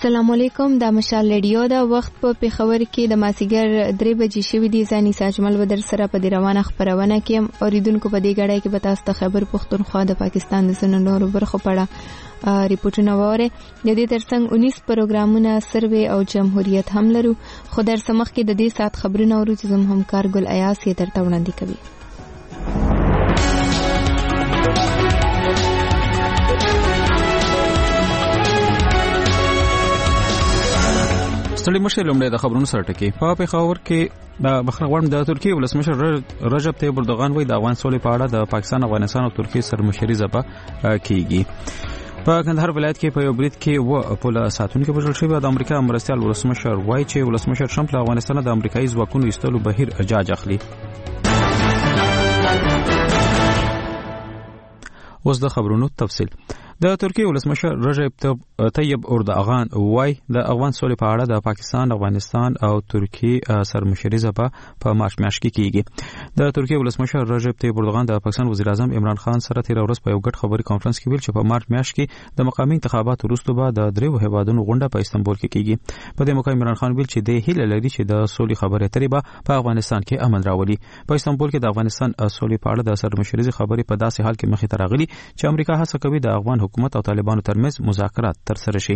السلام علیکم، دا مشال ریډیو دا وخت په پیښور کې د مازیګر 3 بجې شوې دي. ځاني ساجمل بدر سره په دې روانه خبرونه کې اوریدونکو په دې غړای کې به تاسو ته خبر پښتونخوا د پاکستان د سن نورو برخو پړه ریپورتونه وره. د دې ترڅنګ 19 پروګرامونه سروې او جمهوریت هم لرو. خو در سمخ کې د دې سات خبرونه اورو چې زموږ همکار ګل ایاس یې ترته وړاندې کوي. ستړي مشه لومړی د خبرونو سره ټکی. په پیښور کې د بخښنغوړم د ترکیه ولسمشر رجب طیب اردوغان وایي د افغان سولې په اړه د پاکستان، افغانستان او ترکیه سره مشري زبه کیږي. په کندهار ولایت کې په یو برید کې پوله ساتونکو وژل شوی. د امریکا مرستیال ولسمشر وایي چې ولسمشر ټرمپ له افغانستان د امریکایي ځواکونو ایستلو بهیر اجازه اخلي. اوس د خبرونو تفصیل. د ترکیه ولسمشر رجب طیب اردوغان وایي د افغان سولې په اړه د پاکستان، افغانستان او ترکیه سره مشري زبه په مارچ میاشت کې کیږي. د ترکیه ولسمشر رجب طیب اردوغان د پاکستان وزیر اعظم عمران خان سره تیر ورځ په یو ګډ خبري کانفرنس کې ویل چې په مارچ میاشت کې د مقامی انتخاباتو وروسته به د دریو هیوادونو غونډه په استانبول کې کیږي. په دې موقع عمران خان ویل چې د هیله لري چې د سولې خبرې اترې به په افغانستان کې امن راولي. په استانبول کې د افغانستان سولې په اړه د سر مشري خبرې په داسې حال کې مخې ته راغلي چې امریکا هڅه کوي د افغان حکومت او طالبانو ترمنځ مذاکرات ترسره شي.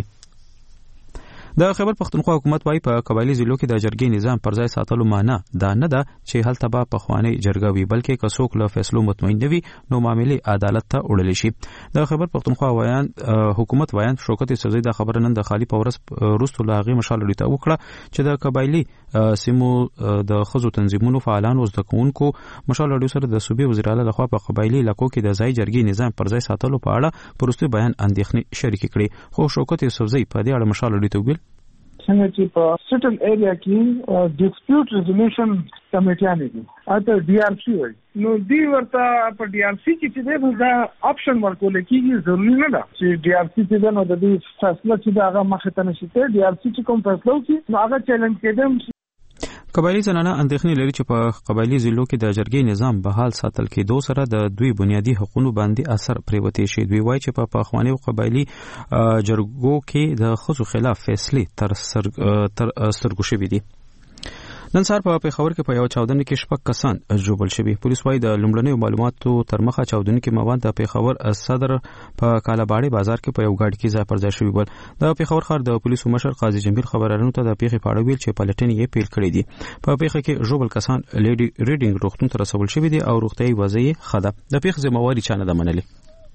د خیبر پختونخوا حکومت وايي په قبایلی ضلعو کې د جرګې نظام پر ځای ساتلو معنی دا نه ده چې هلته به پخوانی جرګه وي، بلکې که څوک له فیصلو مطمئن نه وي نو معاملې عدالت ته وړل شي. د خیبر پختونخوا حکومت وایي شوکت یوسفزئی د خبره نن د خالی پورس روستو لاغي مشال لري ته وکړه چې د قبایلی سیمو د خزو تنظیمونو فعالانو زده کوونکو مشال لري سره د صوبې وزیر اعلی لخوا په قبایلی علاقو کې د ځای جرګې نظام پر ځای ساتلو په اړه پرستی بیان اندېښنې شریک کړي. خو شوکت یوسفزئی په دې اړه مشال لري ته ویل څنګه چې په سټل ایریا کې ډیسپیوټ ریزولوشن کمیټیانې دي اته ډي ار سی وایي نو دی ورته په ډي ار سی کې چې دا آپشن ورکول کېږي. ضروري نه ده چې ډي ار سی چې نو د دې فیصله چې دا هغه مخه ته نشي ته ډي ار سی چې کوم فیصله وکړي نو هغه چیلنج کېدم. قبایلی زنانه اندېښنې لري چې په قبایلی ضلعو کې د جرګې نظام بحال ساتل کېدو سره د دوی بنیادی حقوقو باندې اثر پریوتی شي. دوی وایي چې په پخوانی قبایلی جرګو کې د خزو خلاف فیصلې تر سترګو شوي دي. نن سهار په پیښور کې په یو چاودنه کې 6 کسان ژوبل شوي. پولیس وايي د لومړنیو معلوماتو تر مخه چاودنه کې مواد د پیښور صدر په کالاباړي بازار کې په یو گاډي کې ځای پر ځای شوي ول. د پیښور ښار د پولیسو مشر قاضي جمیل خبرانو ته د پیښې په اړه ویل چې پلټنې یې پیل کړې دي. په پیښه کې ژوبل کسان لیډي ریډینګ روغتون ته رسول شوي دي او روغتيایي وضعیت ښه ده. د پیښې ذمہواري چا نه ده منلې.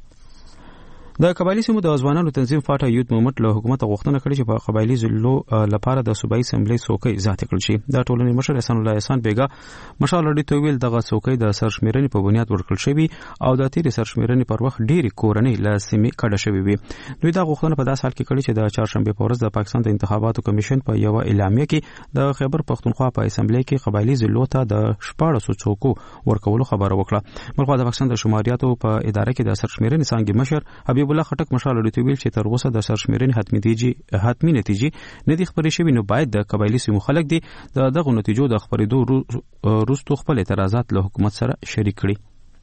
د قبایلی سیمو د ځوانانو تنظیم فاټا یوت مومنت له حکومت غوښتنه کړې چې په قبایلی ضلعو لپاره د صوبایي اسمبلی څوکۍ ذاتي کړل شي. د ټولنې مشر احسان الله احسان بیګا مشال لري ته ویل دغه څوکۍ د سرشمیرنې په بنیاد ورکړل شوی او د تیرې سرشمیرنې پر وخت ډېری کورنۍ له سیمې کډه شوی وي. دوی دا غوښتنه په داس حال کې کړې چې د چهارشنبه په ورځ د پاکستان د انتخاباتو کمیشن په یو اعلامیه کې د خیبر پختونخوا په اسمبلی کې قبایلی ضلعو ته د 1400 څوکو ورکولو خبره وکړه. بلخو د پاکستان د شماریاتو په اداره کې د سرشمیرنې څنګه مشر حبیب الله خټک مشال لري ته ویل چې تر اوسه د سرشمیرنې حتمی نتیجې نه دي خبرې شوي نو باید د قبایلی سیمو خلک دي دغه نتیجو د خبرېدو وروسته خپل اعتراضات له حکومت سره شریک کړي.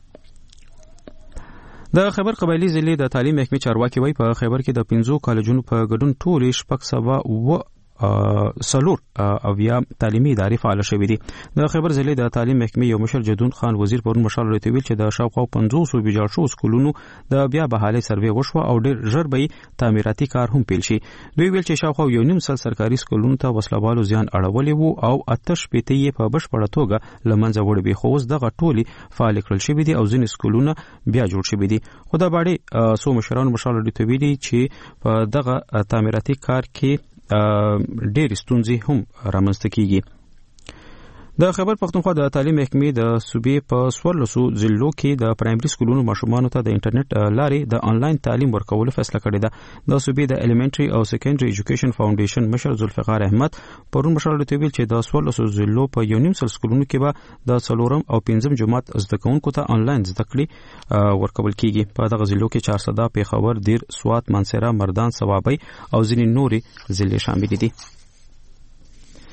د خیبر قبایلی ضلع د تعلیم محکمې چارواکي وایي په خیبر کې د 15 کالجونو په ګډون ټول شپږ سوه سلور اویا تعلیمي ادارې فعال شوې دي. د خیبر ضلع د تعلیم محکمې یو مشر جدون خان وزیر پرون مشال لري ویل چې د شاوخوا 500 ویجاړ شو سکولونو د بیا بحالي سروې وشو او ډېر ژر به تعمیراتي کار هم پیل شي. دوی ویل چې شاوخوا 1.5 سرکاري سکولونو ته وسلوالو زیان اړولې وو او 8 یې په بشپړه توګه لمنځه وړي وي. خو اوس دغه ټولي فعال کړل شوي دي او ځینې سکولونه بیا جوړ شوي دي. خو د باندې سو مشرانو مشال لري ته ویلي چې په دغه تعمیراتي کار کې ډېر ستونزې هم رامنځته کیږي. د خیبر پختونخوا د تعلیم محکمې د صوبې په 14 ضلعو کې د پرایمري سکولونو ماشومانو ته د انټرنیټ لارې د آنلاین تعلیم ورکولو فیصله کړې ده. د صوبې د الیمنټري او سیکنډري ایجوکیشن فاونډیشن مشر ذوالفقار احمد پرون مشال لري ویل چې د 14 ضلعو په 1.5 سکولونو کې به د 4 او 5 جماعت زده کوونکو ته آنلاین زده کړې ورکول کیږي. په دغه ضلعو کې 400 پیښور، دیر، سوات، منصیره، مردان، ثوابی او ځینې نورې ضلع شامل دي.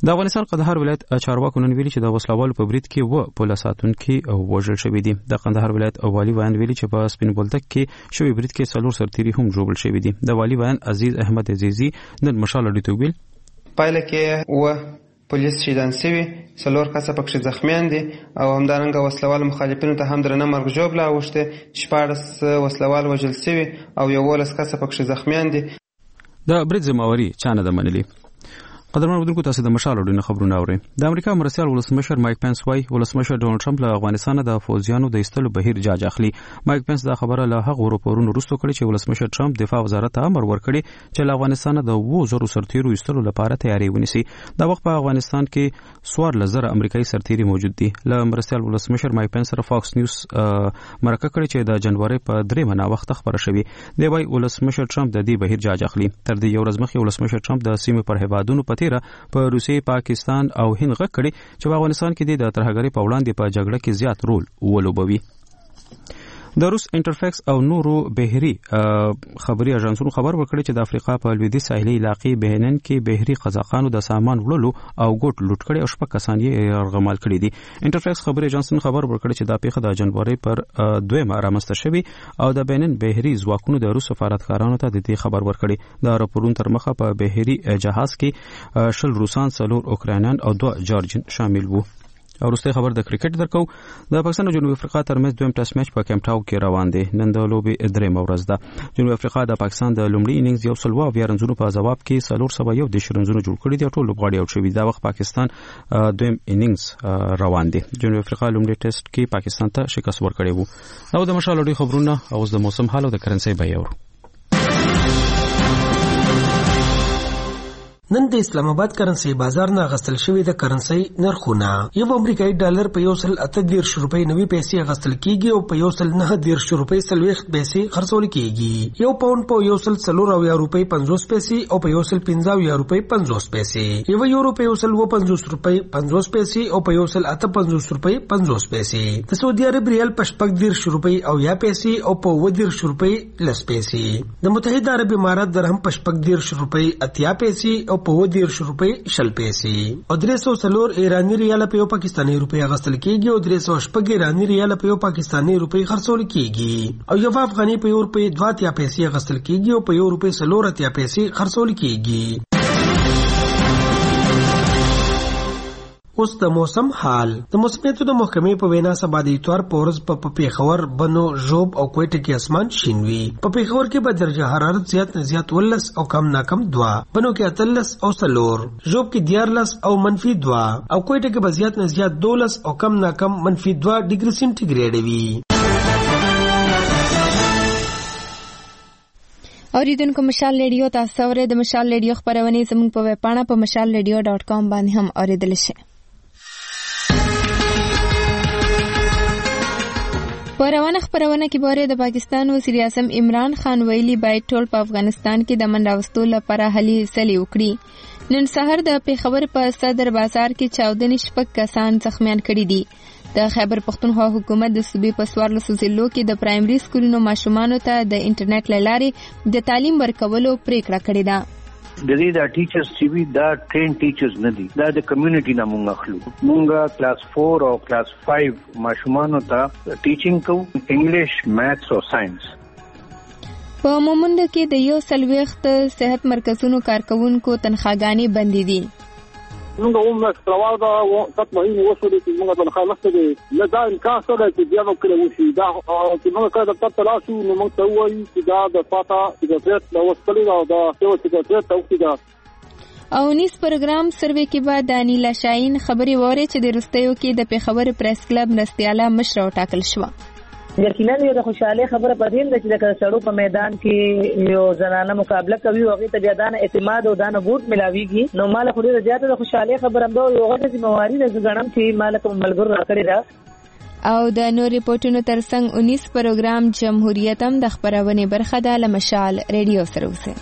د افغانستان قندهار ولایت چارواکو نن ویلي چې د وسلوالو په برید کې و پولیس ساتونکي وژل شوي دي. د قندهار ولایت والي ویان ویلي چې په سپین بولدک کې شوی برید کې 4 سرتیري هم ژوبل شوي دي. د والي ویان عزیز احمد عزیزي نن مشال اډیټو ویل پایله کې و پولیس شهیدان شوي 4 کسه پکې زخمیان دي او همدارنګه وسلوال مخالفینو ته هم درنه مرګ ژوبله اوښته 14 وسلوال وژل شوي او 11 کسه پکې زخمیان دي. د برید ذمہواری چانه د منلي. قدرمن اردوونکو تاسو د مشال اډیټو خبرونه اورئ. د امریکا مرستیال ولسمشر مایک پنس وايي ولسمشر ډونالد ټرمپ له افغانستان د فوجیانو د ایستلو بهیر جاج اخلي. مایک پنس دا خبره له هغه راپورونو وروسته کړې چې ولسمشر ټرمپ دفاع وزارت ته امر ورکړي چې له افغانستان د 2000 سرتیرو ایستلو لپاره تیاری ونیسي. دا وخت په افغانستان کې 14,000 امریکایي سرتیري موجود دي. له مرستیال ولسمشر مایک پنس سره فاکس نیوز مرکه کړې چې د جنوري په 3 منا وخت خبره شوې. دی وايي ولسمشر ټرمپ د دې بهیر جاج اخلي. تر دې یو ورځ مخکې ولسمشر ټرمپ د سیمې پر هیوادونو په تیره په روسیې، پاکستان او هند غږ کړي چې په افغانستان کې د ترهګرۍ په وړاندې په جګړه کې زیات رول ولوبوي. د روس انټرفیکس او نورو بهري خبري اژانسونو خبر ورکړي چې د افریقا په لویدیځ ساحلي علاقې بهنن کې بهري قزاقانو د سامان وړلو او ګوټ لوټ کړي او 6 کسان یې ارغمال کړي دي. انټرفیکس خبري اژانسون خبر ورکړي چې دا پیښه د جنوري پر 2 رامنځته شوې او د بهنن بهري ځواکونو د روس سفارتکارانو ته د دې خبر ورکړي. د راپورونو تر مخه په بهري جهاز کې 10 روسان، 4 اوکراینان او 2 جارجین شامل وو. او وروسته خبر د کرکټ درکو. د پاکستان او جنوب افریقا ترمنځ دویم ټیسټ میچ په کیمپ ټاون کې روان دی. نن د لوبې درېمه ورځ ده. جنوب افریقا د پاکستان د لومړي اننګز 100 رنزونو په جواب کې 401 رنزونه جوړ کړي دي او ټول لوبغاړي اوټ شوي. دا وخت پاکستان دویم اننګز روان دی. جنوب افریقا لومړي ټیسټ کې پاکستان ته شکست ورکړی وو. او د مشال اډیټو خبرونه او د موسم حال او د کرنسي بیه ورو. نن د اسلام آباد کرنسي بازار نه غستل شوی د کرنسي نرخونه. یو امریکایي ډالر په 1.38 روپۍ 90 پیسې غستل کیږي او په 1.9 روپۍ 30 پیسې خرڅول کیږي. یو پاوند په 1.4 روپۍ 50 پیسې او په 1.15 روپۍ 50 پیسې. یو یورو په 1.50 روپۍ 50 پیسې او په 1.58 روپۍ 50 پیسې. د سعودي عرب ریال په 14 روپۍ او یا پیسې او په 10 روپۍ 10 پیسې. د متحده عرب امارات درهم په 14 روپۍ 80 پیسې او په 10 روپۍ 10 پیسې. او 304 ایرانی ریال په یو پاکستاني روپۍ غستل کیږي او 306 ایرانی ریال په یو پاکستاني روپۍ خرڅول کیږي. او یو افغاني په یو روپۍ 2 پیسې غستل کیږي او په یو روپۍ 4 پیسې خرڅول کیږي. اوس د موسم حال. د موسمیاتو د محکمې په وینا سبا د اتوار په ورځ په پیښور، بنو، ژوب او کوټه کې اسمان شین وي. په پیښور کې به درجه حرارت زیات نه زیات 19 او کم نه کم 2، بنو کې 13 او 4، ژوب کې 14 او -2 او کوټه کې به زیات نه زیات 12 او کم نه کم -2 ډیګري سنټیګریډ وي. اوریدونکو مشال ریډیو تاسو اورئ. د مشال ریډیو خبرونه زموږ په ویب پاڼه په mashalradio.com باندې هم اوریدل شي. په روانه خبرونه کې باره د پاکستان وزیر اعظم عمران خان ویلي باید ټول په افغانستان کې د منډه راوستلو لپاره هلې ځلې وکړي. نن سحر د پیښور په صدر بازار کې 14 کسان زخمیان کړي دي. د خیبر پختونخوا حکومت د صوبې په 14 ضلعو کې د پرایمري سکولونو ماشومانو ته د انټرنیټ له لارې د تعلیم ورکولو پریکړه کړې ده. د دې د ټیچرز چې وی دا ټرین ټیچرز نه دي، دا د کمیونټي نه مونږ اخلو. مونږ کلاس 4 او کلاس 5 ماشومانو ته ټیچینګ کوو، انګلیش، میثس او ساينس. په مومند کې د 140 صحت مرکزونو کارکونکو تنخواګانې بندې دي. موږ هم استراوا دا تاسو مهمه وسوله چې موږ په خلاص کې نه دا امکان سره چې بیا نو کړو شي دا چې موږ کله د تاسو نو موږ ته وایي چې دا د فاتا چې د فیس نو وسلې او دا چې د فیس توګه او نیس پروګرام سروې کې بعد دانیلا شاهین خبري وره چې د رستیو کې د پیښور پریس کلب مرستياله مشر ټاکل شو. یقینا یو د خوشاله خبره پدیم ده چې د سړو په میدان کې یو زنانه مقابله کوي او هغه ته بیا دانه اعتماد او دانه بوت ملاويږي. نو مال خو ډیره زیاته د خوشاله خبره ده یو غوډه چې مواري د زګړم چې مالک ملګر راکړي ده. او د نور ریپورتونو ترڅنګ 19 پروګرام جمهوریت هم د خبرونه برخه ده لمشال ریډیو سره اوسه.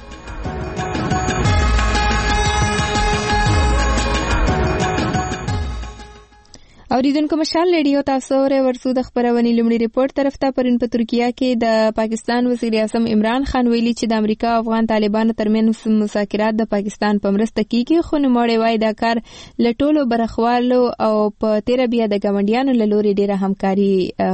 اوریدونکو مشال ریډیو تاسو ورسو د خبرونې لومړی ریپورت طرف ته پرون په ترکیه کې د پاکستان وزیر اعظم عمران خان ویلي چې د امریکا او افغان طالبانو ترمنځ مذاکرات د پاکستان په مرسته کیږي، خو نوموړی وایي دا کار له ټولو برخوالو او په تیره بیا د ګاونډیانو له لوري ډیره همکاري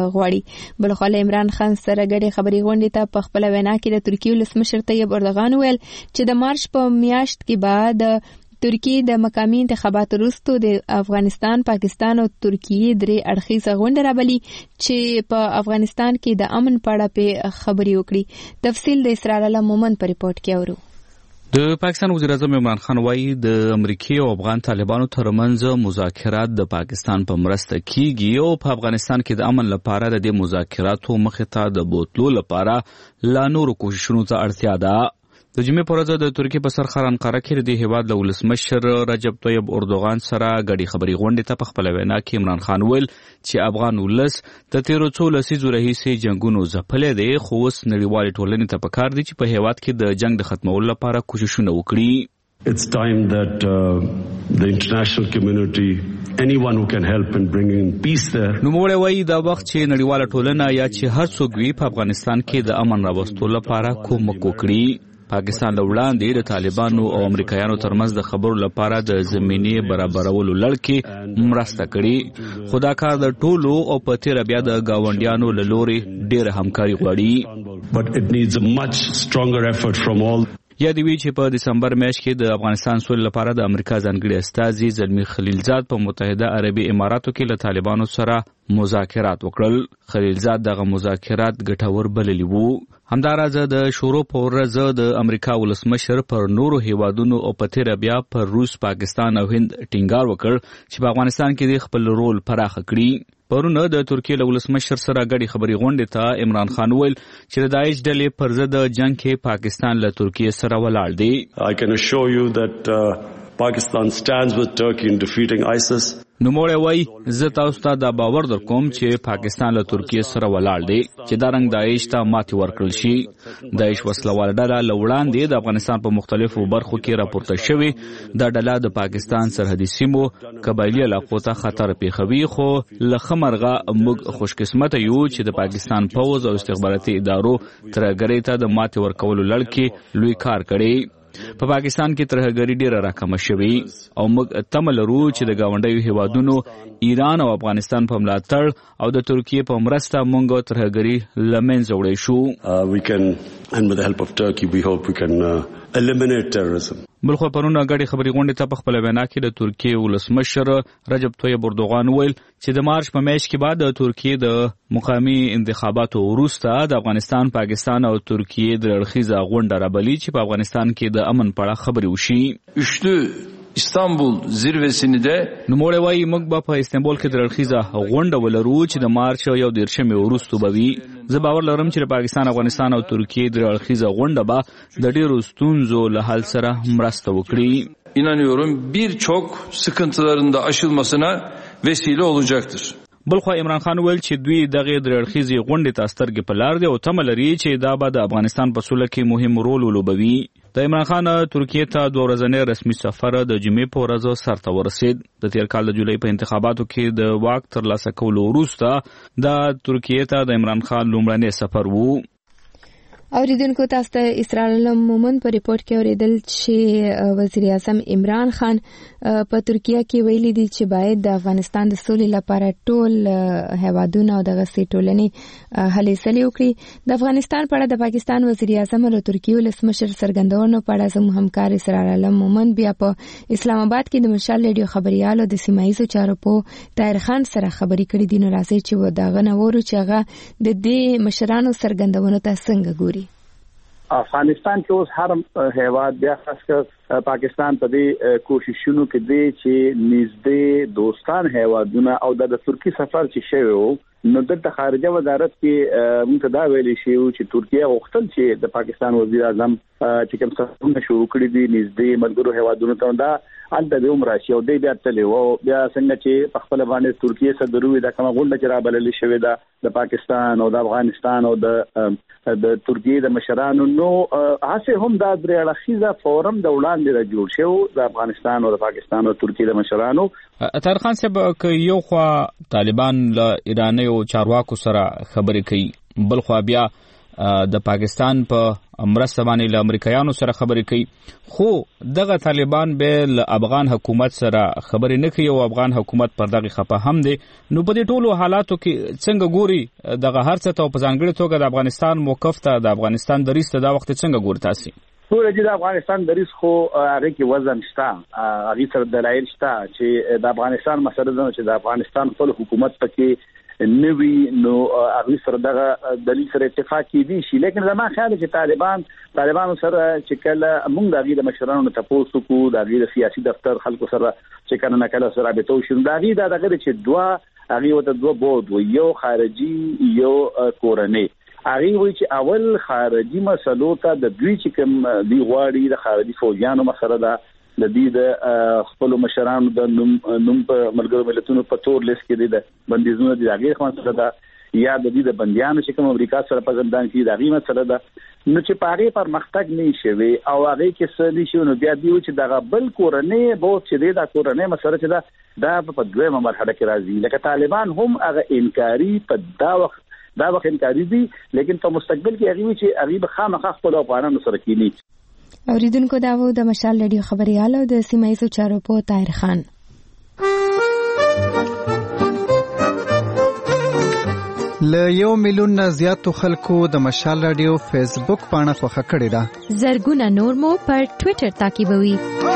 غواړي. بلخوا عمران خان سره ګډې خبرې غونډې ته په خپل وینا کې د ترکیې ولسمشر طیب اردوغان ویل چې د مارچ په میاشت کې بعد ترکیه د مقامی انتخاباتو وروسته د افغانستان، پاکستان او ترکیه درې اړخیزه غونډه رابلي چې په افغانستان کې د امن په اړه په خبري وکړي. تفصیل د اسرار الله مومن په ریپورت کې اورو. د پاکستان وزیر اعظم عمران خان وایي د امریکای او افغان طالبانو ترمنځ مذاکرات د پاکستان په مرسته کیږي او په افغانستان کې د امن لپاره د دې مذاکراتو مخې ته د بوتلو لپاره لا نور کوششونو ته اړتیا ده. د جمعې په ورځ د ترکیې په سر انقره کې د هیواد له ولسمشر رجب طیب اردوغان سره ګډې خبرې غونډې ته په خپل وینا کې عمران خان ویل چې افغان ولس د تیرو څو لسیزو راهیسې جنگونو ځپلې دی، خو اوس نړیوالې ټولنې ته پکار دی چې په هیواد کې د جنگ د ختمولو لپاره کوششونه وکړي. It's time that the international community, anyone who can help in bringing peace there. نوموړی وایي دا وخت چې نړیواله ټولنه یا چې هر څوک وي په افغانستان کې د امن راوستلو لپاره کومک وکړي. پاکستان له وړاندې د طالبانو او امریکایانو ترمنځ د خبرو لپاره د زمینې برابرولو لړ کې مرسته کړې، خو دا کار د ټولو او په تیره بیا د ګاونډیانو له لوري ډېره همکاري غواړي. But it needs a much stronger effort from all. یاد وی چې په دسمبر میاشت کې د افغانستان سولې لپاره د امریکا ځانګړي استازي زلمی خلیلزاد په متحده عربي اماراتو کې له طالبانو سره مذاکرات وکړل. خلیلزاد دغه مذاکرات ګټور بللي وو. همداراز د شروع په ورځ د امریکا ولسمشر پر نورو هیوادونو او په تیره بیا پر روس، پاکستان او هند ټینګار وکړ چې په افغانستان کې د خپل رول پراخ کړي. پرونه د ترکیې له ولسمشر سره ګډې خبرې غونډې ته عمران خان ویل چې د داعش ډلې پر ضد جنگ کې پاکستان له ترکیې سره ولاړ دی. I can assure you that Pakistan stands with Turkey in defeating ISIS. نوموړی وایي زه تاسو ته دا باور درکوم چې پاکستان له ترکیې سره ولاړ دی چې دا رنګ داعش ته ماتې ورکړل شي. داعش وسلواله ډله له وړاندې د افغانستان په مختلفو برخو کې راپورته شوې. دا ډله د پاکستان سرحدي سیمو قبایلي علاقو ته خطر پیښوي، خو له ښه مرغه موږ خوشقسمته یو چې د پاکستان پوځ او استخباراتي ادارو ترهګرۍ ته د ماتې ورکولو لړ کې لوی کار کړی. په پاکستان کې ترهګري ډیره راکمه شوې او موږ تمه لرو چې د ګاونډیو هیوادونو ایران او افغانستان په ملاتړ او د ترکیې په مرسته موږ ترهګري له منځه وړی شو. We can, and with the help of Turkey, we hope we can eliminate terrorism. بلخو پرونه ګډې خبرې غونډې ته په خپل وینا کې د ترکیې ولسمشر رجب طیب اردوغان ویل چې د مارچ په میاشت کې بعد د ترکیې د مقامی انتخاباتو وروسته د افغانستان، پاکستان او ترکیې د اړخیزه غونډه رابلي چې په افغانستان کې د امن په اړه خبرې وشي. استانبول زیروسini de نوموړی وایي موږ به په استانبول کې د اړخیزه غونډه ولرو چې د مارچ 1 وروسته به وي. زه باور لرم چې د پاکستان، افغانستان او ترکیې د اړخیزه غونډه به د ډیرو ستونزو له حل سره مرسته وکړي. İnanıyorum birçok sıkıntıların da aşılmasına vesile olacaktır. بلخو عمران خان ویل چې دوی دغه د اړخیزې غونډې ته سترګې په لار دي او تمه لري چې دا به د افغانستان په سوله کې مهم رول ولوبوي. د عمران خان ترکیې ته 2 ورځنی رسمي سفر د جمعې په ورځ سرته ورسید. د تیر کال د جولای په انتخاباتو کې د واک ترلاسه کولو وروسته د ترکیې ته د عمران خان لومړنی سفر وو. اوریدونکو تاسو ته اسرار الله مومن په ریپورت کې اوریدل چې وزیر اعظم عمران خان په ترکیه کې ویلي دي چې باید د افغانستان د سولې لپاره ټول هیوادونه او دغه ټولنې هلې ځلې وکړي. د افغانستان په اړه د پاکستان وزیر اعظم او ترکیې ولسمشر څرګندونو په اړه زموږ همکار اسرار الله مومن بیا په اسلام آباد کې د مشال ریډیو خبريالو د سیمایي چارو په طاهر خان سره خبرې کړې دي. نو راځي چې دغه نورو چې هغه د دې مشرانو څرګندونو ته څنګه ګوري. افغانستان کې اوس هر هیواد بیا خاص کر پاکستان په دې کوششونو کې دی چې نږدې دوستان هیوادونه او د ترکی سفر چې شوی وو نو د خارجه وزارت کې موږ دا ویلي شو چې ترکیه غوښتل چې د پاکستان وزیر اعظم چې کوم څه شروع کړی دي نږدې ملګرو هیوادونو ته دا الته د عمر شي او د بیا تللی او بیا څنګه چې په خپل باندې ترکیه سره دروي دا کومه غونډه چې را بلل شوې ده د پاکستان او د افغانستان او د ترکیه د مشرانو نو هڅه هم دا درې اړخیزه فورم د وړاندې وړاندې را جوړ شو د افغانستان او د پاکستان او ترکیه د مشرانو. طاهر خان صاحب که یو خوا طالبان له ایرانیو چارواکو سره خبرې کوي، بل خوا بیا د پاکستان په مرسته باندې له امریکایانو سره خبرې کوي، خو دغه طالبان به له افغان حکومت سره خبرې نه کوي او افغان حکومت پر دغه خپه هم دی. نو په دې ټولو حالاتو کې څنګه ګوري دغه هر څه ته په ځانګړي توګه د افغانستان موقف ته، د افغانستان دریځ ته دا وخت څنګه ګوري تاسو؟ ټول چې د افغانستان دریځ خو هغه کې وزن شته، هغه سره دلایل شته چې د افغانستان مسله ده چې د افغانستان خپل حکومت پکې نوی نو هغه سره دغه دلیل سره اتفاق کیدی شي. لیکن زما خیال چې طالبانو سره چې کله موږ د مشرانو ته تاسو کو د سیاسي دفتر خلکو سره چې کله نه کله سره به تو شو دغه چې دوه بود یو خارجي یو کورنۍ، هغه وی چې اول خارجي مسلو ته د دوی چې کوم دی غواړي د خارجي فوجانو مسله ده، د دې د خپل مشرانو د نوم په ملګرو ملتونو په تور لیست کې د بندیزونو د هغه خاصه ده، یا د دې د بنديانو چې کوم امریکا سره په ځندان کې د هغه مسله ده. نو چې پاره پر مختګ نه شي او هغه کې څه نشي نو بیا دی چې دغه بل کورنۍ بہت چې د کورنۍ مسله چې دا په دویمه مرحله کې راځي. لکه طالبان هم هغه انکاري په دا وخت انکاري دي، لیکن په مستقبل کې هغه چې هغه به خامخا خپل افغانانو سره کینی. اوریدونکو دا و د مشال رادیو خبريال او د سیمایي چارو په طاهر خان. ل 1 میلیون نه زیاتو خلکو د مشال رادیو فیسبوک پاڼه خوښه کړې ده. زرګونه نور مو پر ټوئیټر تعقیبوي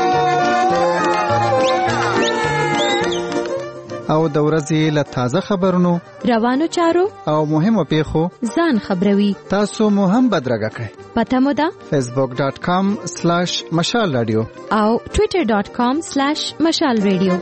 او د ورځې له تازه خبرونو، روانو چارو او مهمو پیښو ځان خبروي. تاسو مو هم بدرګه کړئ. پته مو ده facebook.com/مشال رادیو او twitter.com/مشال رادیو.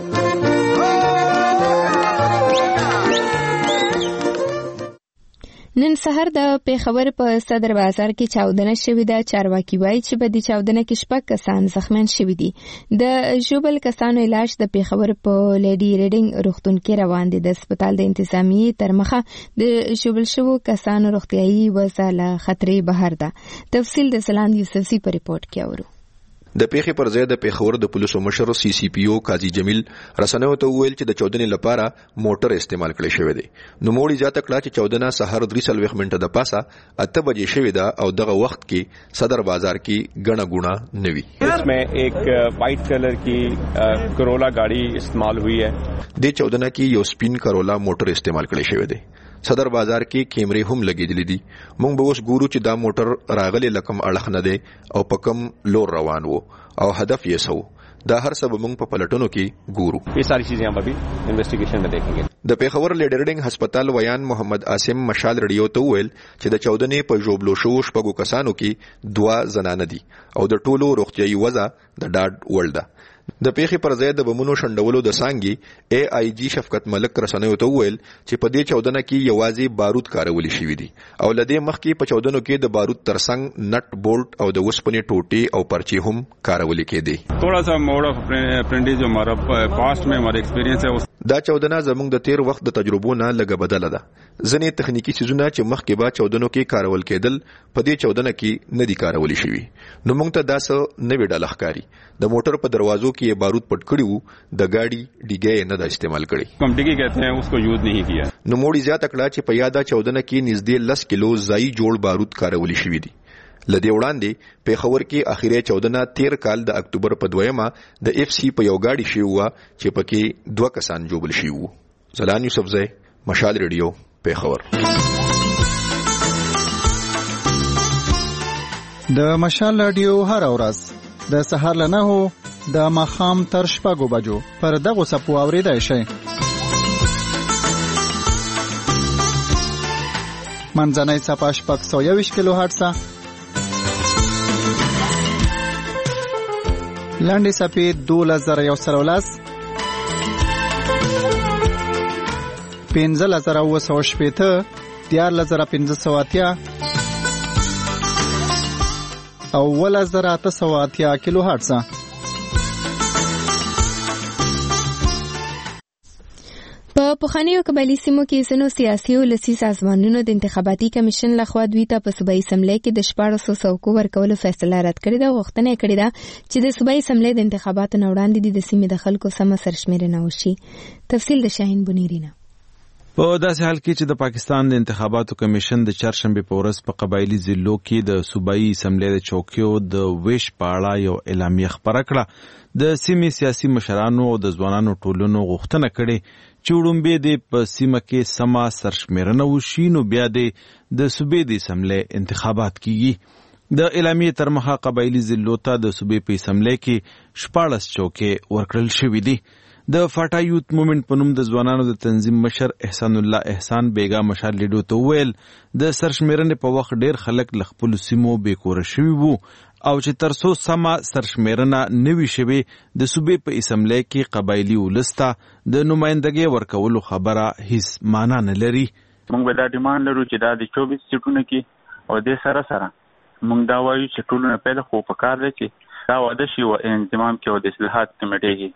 نن سحر د پیښور په صدر بازار کې چاودنه شوې ده. چارواکي وایي چې په دې چاودنه کې 6 کسان زخمیان شوي دي. د ژوبل کسانو علاج د پیښور په لیډي ریډینګ روغتون کې روان دي. د هسپتال د انتظامیې تر مخه د ژوبل شوو کسانو روغتیايي وضع له خطرې بهر ده. تفصیل د سلاند یوسفزي په ریپورت کې اورو. د پیښې پر ځای د پیښور د پولیسو مشر CCPO قاضي جمیل رسنیو ته ویل چې د چاودنې لپاره موټر استعمال کړی شوی دی. نو موړي زیاته کړه چې چاودنه سحر 3:30 منټه د پاسه 8 بجې شوې ده او دغه وخت کې صدر بازار کې غڼه غوڼه نوي. इसमें एक white colour की करोला गाड़ी इस्तेमाल हुई है. د چاودنه کې یو سپین کرولا موټر استعمال کړی شوی دی. صدر بازار کې کیمرې هم لګېدلې دي. موږ به اوس ګورو چې دا موټر راغلی لکم اړخ نه دی او په کم لور روان وو او هدف یې سو. دا هر څه به موږ په پلټنو کې ګورو. یہ ساری چیزیں ہم ابھی انویسٹیگیشن میں دیکھیں گے. د پیښور لیډرډینګ هسپتال ویان محمد عاصم مشال رادیو ته ویل چې د چاودنې په جوړبلو شو 6 کسانو کې 2 زنانه دي او د ټولو روغتیايي وضع د ډاډ وړ ده. د پیښې پر ځای د بمونو شندولو د سانګي AIG شفقت ملک رسنیو ته ویل چې په دې چاودنه کې یوازې بارود کارول شوی دي او لدې مخکې په چاودنو کې د بارود ترڅنګ نټ بولټ او د وسپنې ټوټې او پرچې هم کارول کېدي. थोड़ा सा mode of apprentice जो हमारा पास्ट में हमारा एक्सपीरियंस है. دا چاودنه زموږ د تیر وخت د تجربو نه لږه بدله ده. ځینې تخنیکی سيزونه چې مخکې به چاودنو کې کارول کېدل په دې چاودنه کې نه دي کارول شوي. نو موږ ته دا څه نوې ډله ښکاري. د موټر په دروازو کې بارود پټ کړي وو، د گاډي ډیګي نه د استعمال کړي. हम डिगी कहते हैं उसको यूज नहीं किया. نو موړي زیاته کړه چې په یاده چاودنه کې نږدې 10 کیلو ځای جوړ بارود کارول شوي دي. لدې وړاندې پیښور کې اخیری چاودنه 13 کال د اکتوبر په 2مه د FC په یو گاډي شي وو چې پکې 2 کسان جوړل شي وو. زلان یوسفزئی، مشال رادیو، پیښور. د مشال رادیو هر ورځ د سهار له 9 د ماښام تر 6 بجو پر دغه سپو اوریدای شي. منځنۍ صفحه 621 کیلو هرتز، لاندې صفحه 2113، 15970، 14580 او 1880 کیلو هرتز. په پخوانیو قبایلي سیمو کې ځینو سیاسي او ولسي سازمانونو د انتخاباتي کمیشن لخوا دوی ته په صوبایي اسمبلی کې د 1400 څوکو ورکولو فیصله رد کړې ده. غوښتنه یې کړې ده چې د صوبایي اسمبلی د انتخاباتو نه وړاندې د سیمې د خلکو سمه سرشمېرنه وشي. تفصیل د شاهین بنيري نه. په داسې حال کې چې د پاکستان د انتخاباتو کمیشن د چهارشنبه په ورځ په قبایلی ضلعو کې د صوبایي اسمبلی د چوکیو د ویش په اړه یو اعلامیه خپره کړه. د سیمې سیاسي مشرانو او د ځوانانو ټولنو غوښتنه کړې چې وړومبې د په سیمه کې سمه سرشمېرنه وشي نو بیا د صوبې د اسمبلی انتخابات کیږي. د اعلامیې تر مخه قبایلی ضلعو ته د صوبې په اسمبلی کې 14 چوکۍ ورکړل شوې دي. د فاټا یوت موومنت په نوم د ځوانانو د تنظیم مشر احسان الله احسان بیگا مشال لیډو ته ویل د سرشمېرنې په وخت ډېر خلک له خپل سیمو بیکوره شوي وو او چې ترڅو سمه سرشمېرنه نوي شوي د صوبې په اسمبلی کې قبایلی ولس ته د نمایندګۍ ورکولو خبره هیڅ معنا نه لري. موږ به دا ډیمانډ لرو چې دا د 24 سیټونو کې او د سره موږ دا وایو چې ټولونه پیدا خو په کار دی چې دا واده شي او انضمام کې او د اصلاحات کمیټې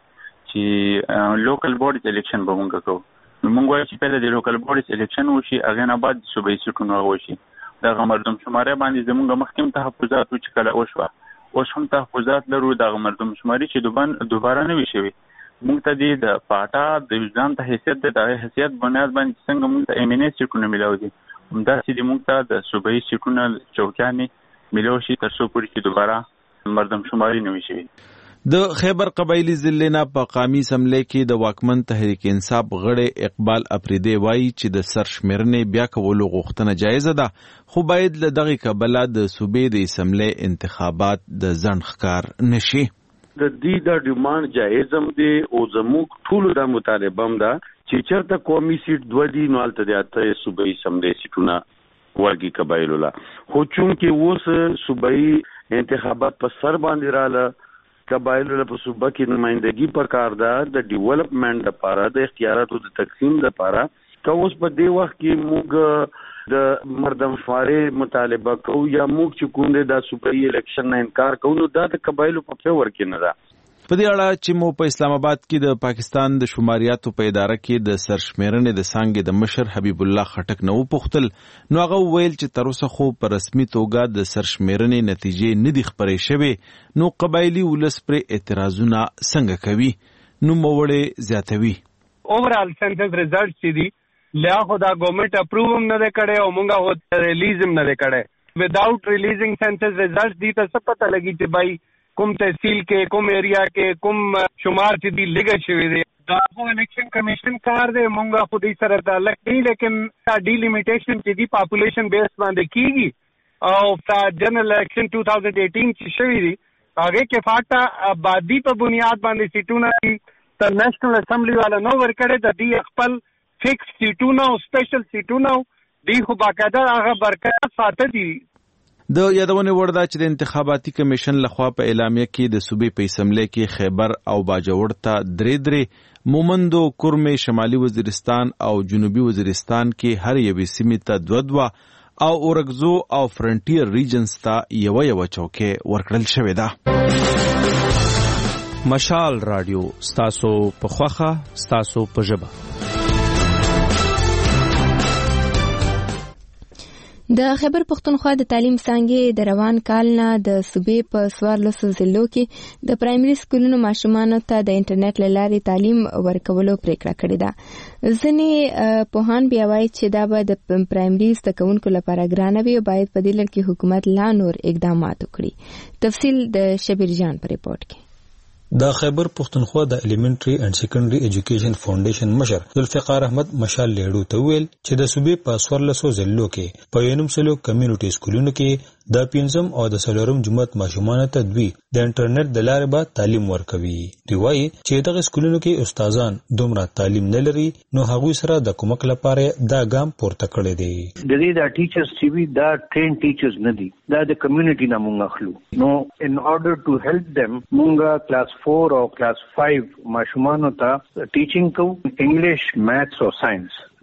چې لوکل بورډز الیکشن به موږ کوو. موږ وایو چې پیدا د لوکل بورډز الیکشن وشي هغه نه بعد صوبایي سیټونه وشي. دغه مردم شماري باندې زموږ مخکیم تحفظات چې کله وشوه اوس هم تحفظات لرو. دغه مردم شماري چې دوباره نه وي شوي موږ ته د پاټا د وجدان ته حیثیت د حیثیت بنیاد باندې څنګه موږ ته امنیت سیټونه ملاوي دي همداسې د موږ ته د صوبایي سیټونه چوکیانې ملاوي شي تر څو پورې چې دوباره مردم شماري نه وي شوي. د خیبر قبایلی ضلع نه په قومي اسمبلی کې د واکمن تحریک انصاف غړی اقبال اپریدی وایي چې د سرشمېرنې بیا کولو غوښتنه جایزه ده خو باید له دغې کبله د صوبې د اسمبلی انتخابات د ځنډ ښکار نشي. د دې د ډیمانډ جایز هم دی او زموږ ټولو د مطالبه هم ده چې چېرته قومي سیټ دوه دي نو هلته د اته صوبایي اسمبلی سیټونه ورکړي قبایلو له. خو چونکې اوس صوبایي انتخابات په سر باندې راله قبایلو له په صوبه کې نمایندګي پکار ده د ډیولپمنټ لپاره د اختیاراتو د تقسیم لپاره. که اوس په دې وخت کې موږ د مردم شمارې مطالبه کوو یا موږ چې کوم دی د صوبایي الیکشن نه انکار کوو نو دا د قبایلو په فیور کې نه ده. په دې اړه چې مو په اسلام آباد کې د پاکستان د شماریاتو په اداره کې د سرشمېرنې د څانګې د مشر حبیب الله خټک نه وپوښتل نو هغه وویل چې تر اوسه خو په رسمي توګه د سرشمېرنې نتیجې نه دي خپرې شوې نو قبایلي ولس پرې اعتراضونه څنګه کوي. نوموړی زیاتوي اوورال سنسس ریزلټس چې دي لا خو دا ګورنمنت اپروو هم نه دی کړی او موږ هو ریلیز هم نه دی کړی. وداوټ ریلیزینګ سنسس ریزلټس دي ته څه پته لګي چې بای کوم تحصیل کې کوم ایریا کې کوم شمار چې دی لګل شوی دی. دا خو الیکشن کمیشن کار دی موږ خو دې سره تعلق دی لیکن دا ډیلیمیټیشن چې دی پاپولیشن بیس باندې کیږي او دا جنرال الیکشن 2018 چې شوی دی هغه کې فاټا آبادی په بنیاد باندې سیټونه دي ته نېشنل اسمبلی والا نو ورکړي د دې خپل فکس سیټونه او سپیشل سیټونه دی خو باقاعده هغه برقرار ساتي دي. د یادونې وړ ده چې د انتخاباتي کمیشن لخوا په اعلامیه کې د صوبې په اسمبلی کې خیبر او باجوړ ته درې مومندو کورمې شمالي وزیرستان او جنوبي وزیرستان کې هر یوې سیمې ته 2 او اورګزو او فرنټیر ریجنز ته یو چوکۍ ورکړل شوې ده. مشال رادیو ستاسو په خوښه ستاسو په ژبه. د خیبر پښتونخوا د تعلیم څانګې د روان کال نه د صوبې په 14 ضلعو کې د پرایمري سکولونو ماشومانو ته د انټرنیټ له لارې تعلیم ورکولو پریکړه کړې ده. ځینې پوهان بیا وایي چې دا به د پرایمري زده کوونکو لپاره ګرانه وي او باید په دې لړ کې حکومت لا نور اقدامات وکړي. تفصیل د شبیر جان په ریپورت کې. د خیبر پښتونخوا د الیمنټری اینڈ سیکنډري ایجوکیشن فاونډیشن مشر ذوالفقار احمد مشال لیډو ته ویل چې د صوبې په 1400 ضلعو کې په 1900 کمیونټي سکولونو کې د 5م او د 4م جماعت ماشومانو ته دوی د انټرنیټ د لارې به تعلیم ورکوي. دوی وایي چې دغه سکولونو کې استادان دومره تعلیم نه لري نو هغوی سره د کومک لپاره دا ګام پورته کړی دی. د دې د ټیچرز چې وي دا ټرین ټیچرز نه دي دا د کمیونټي نه مونږ اخلو نو ان order to help them مونږ کلاس 4 او کلاس 5 ماشومانو ته ټیچینګ کوو انګلیش میثس او ساينس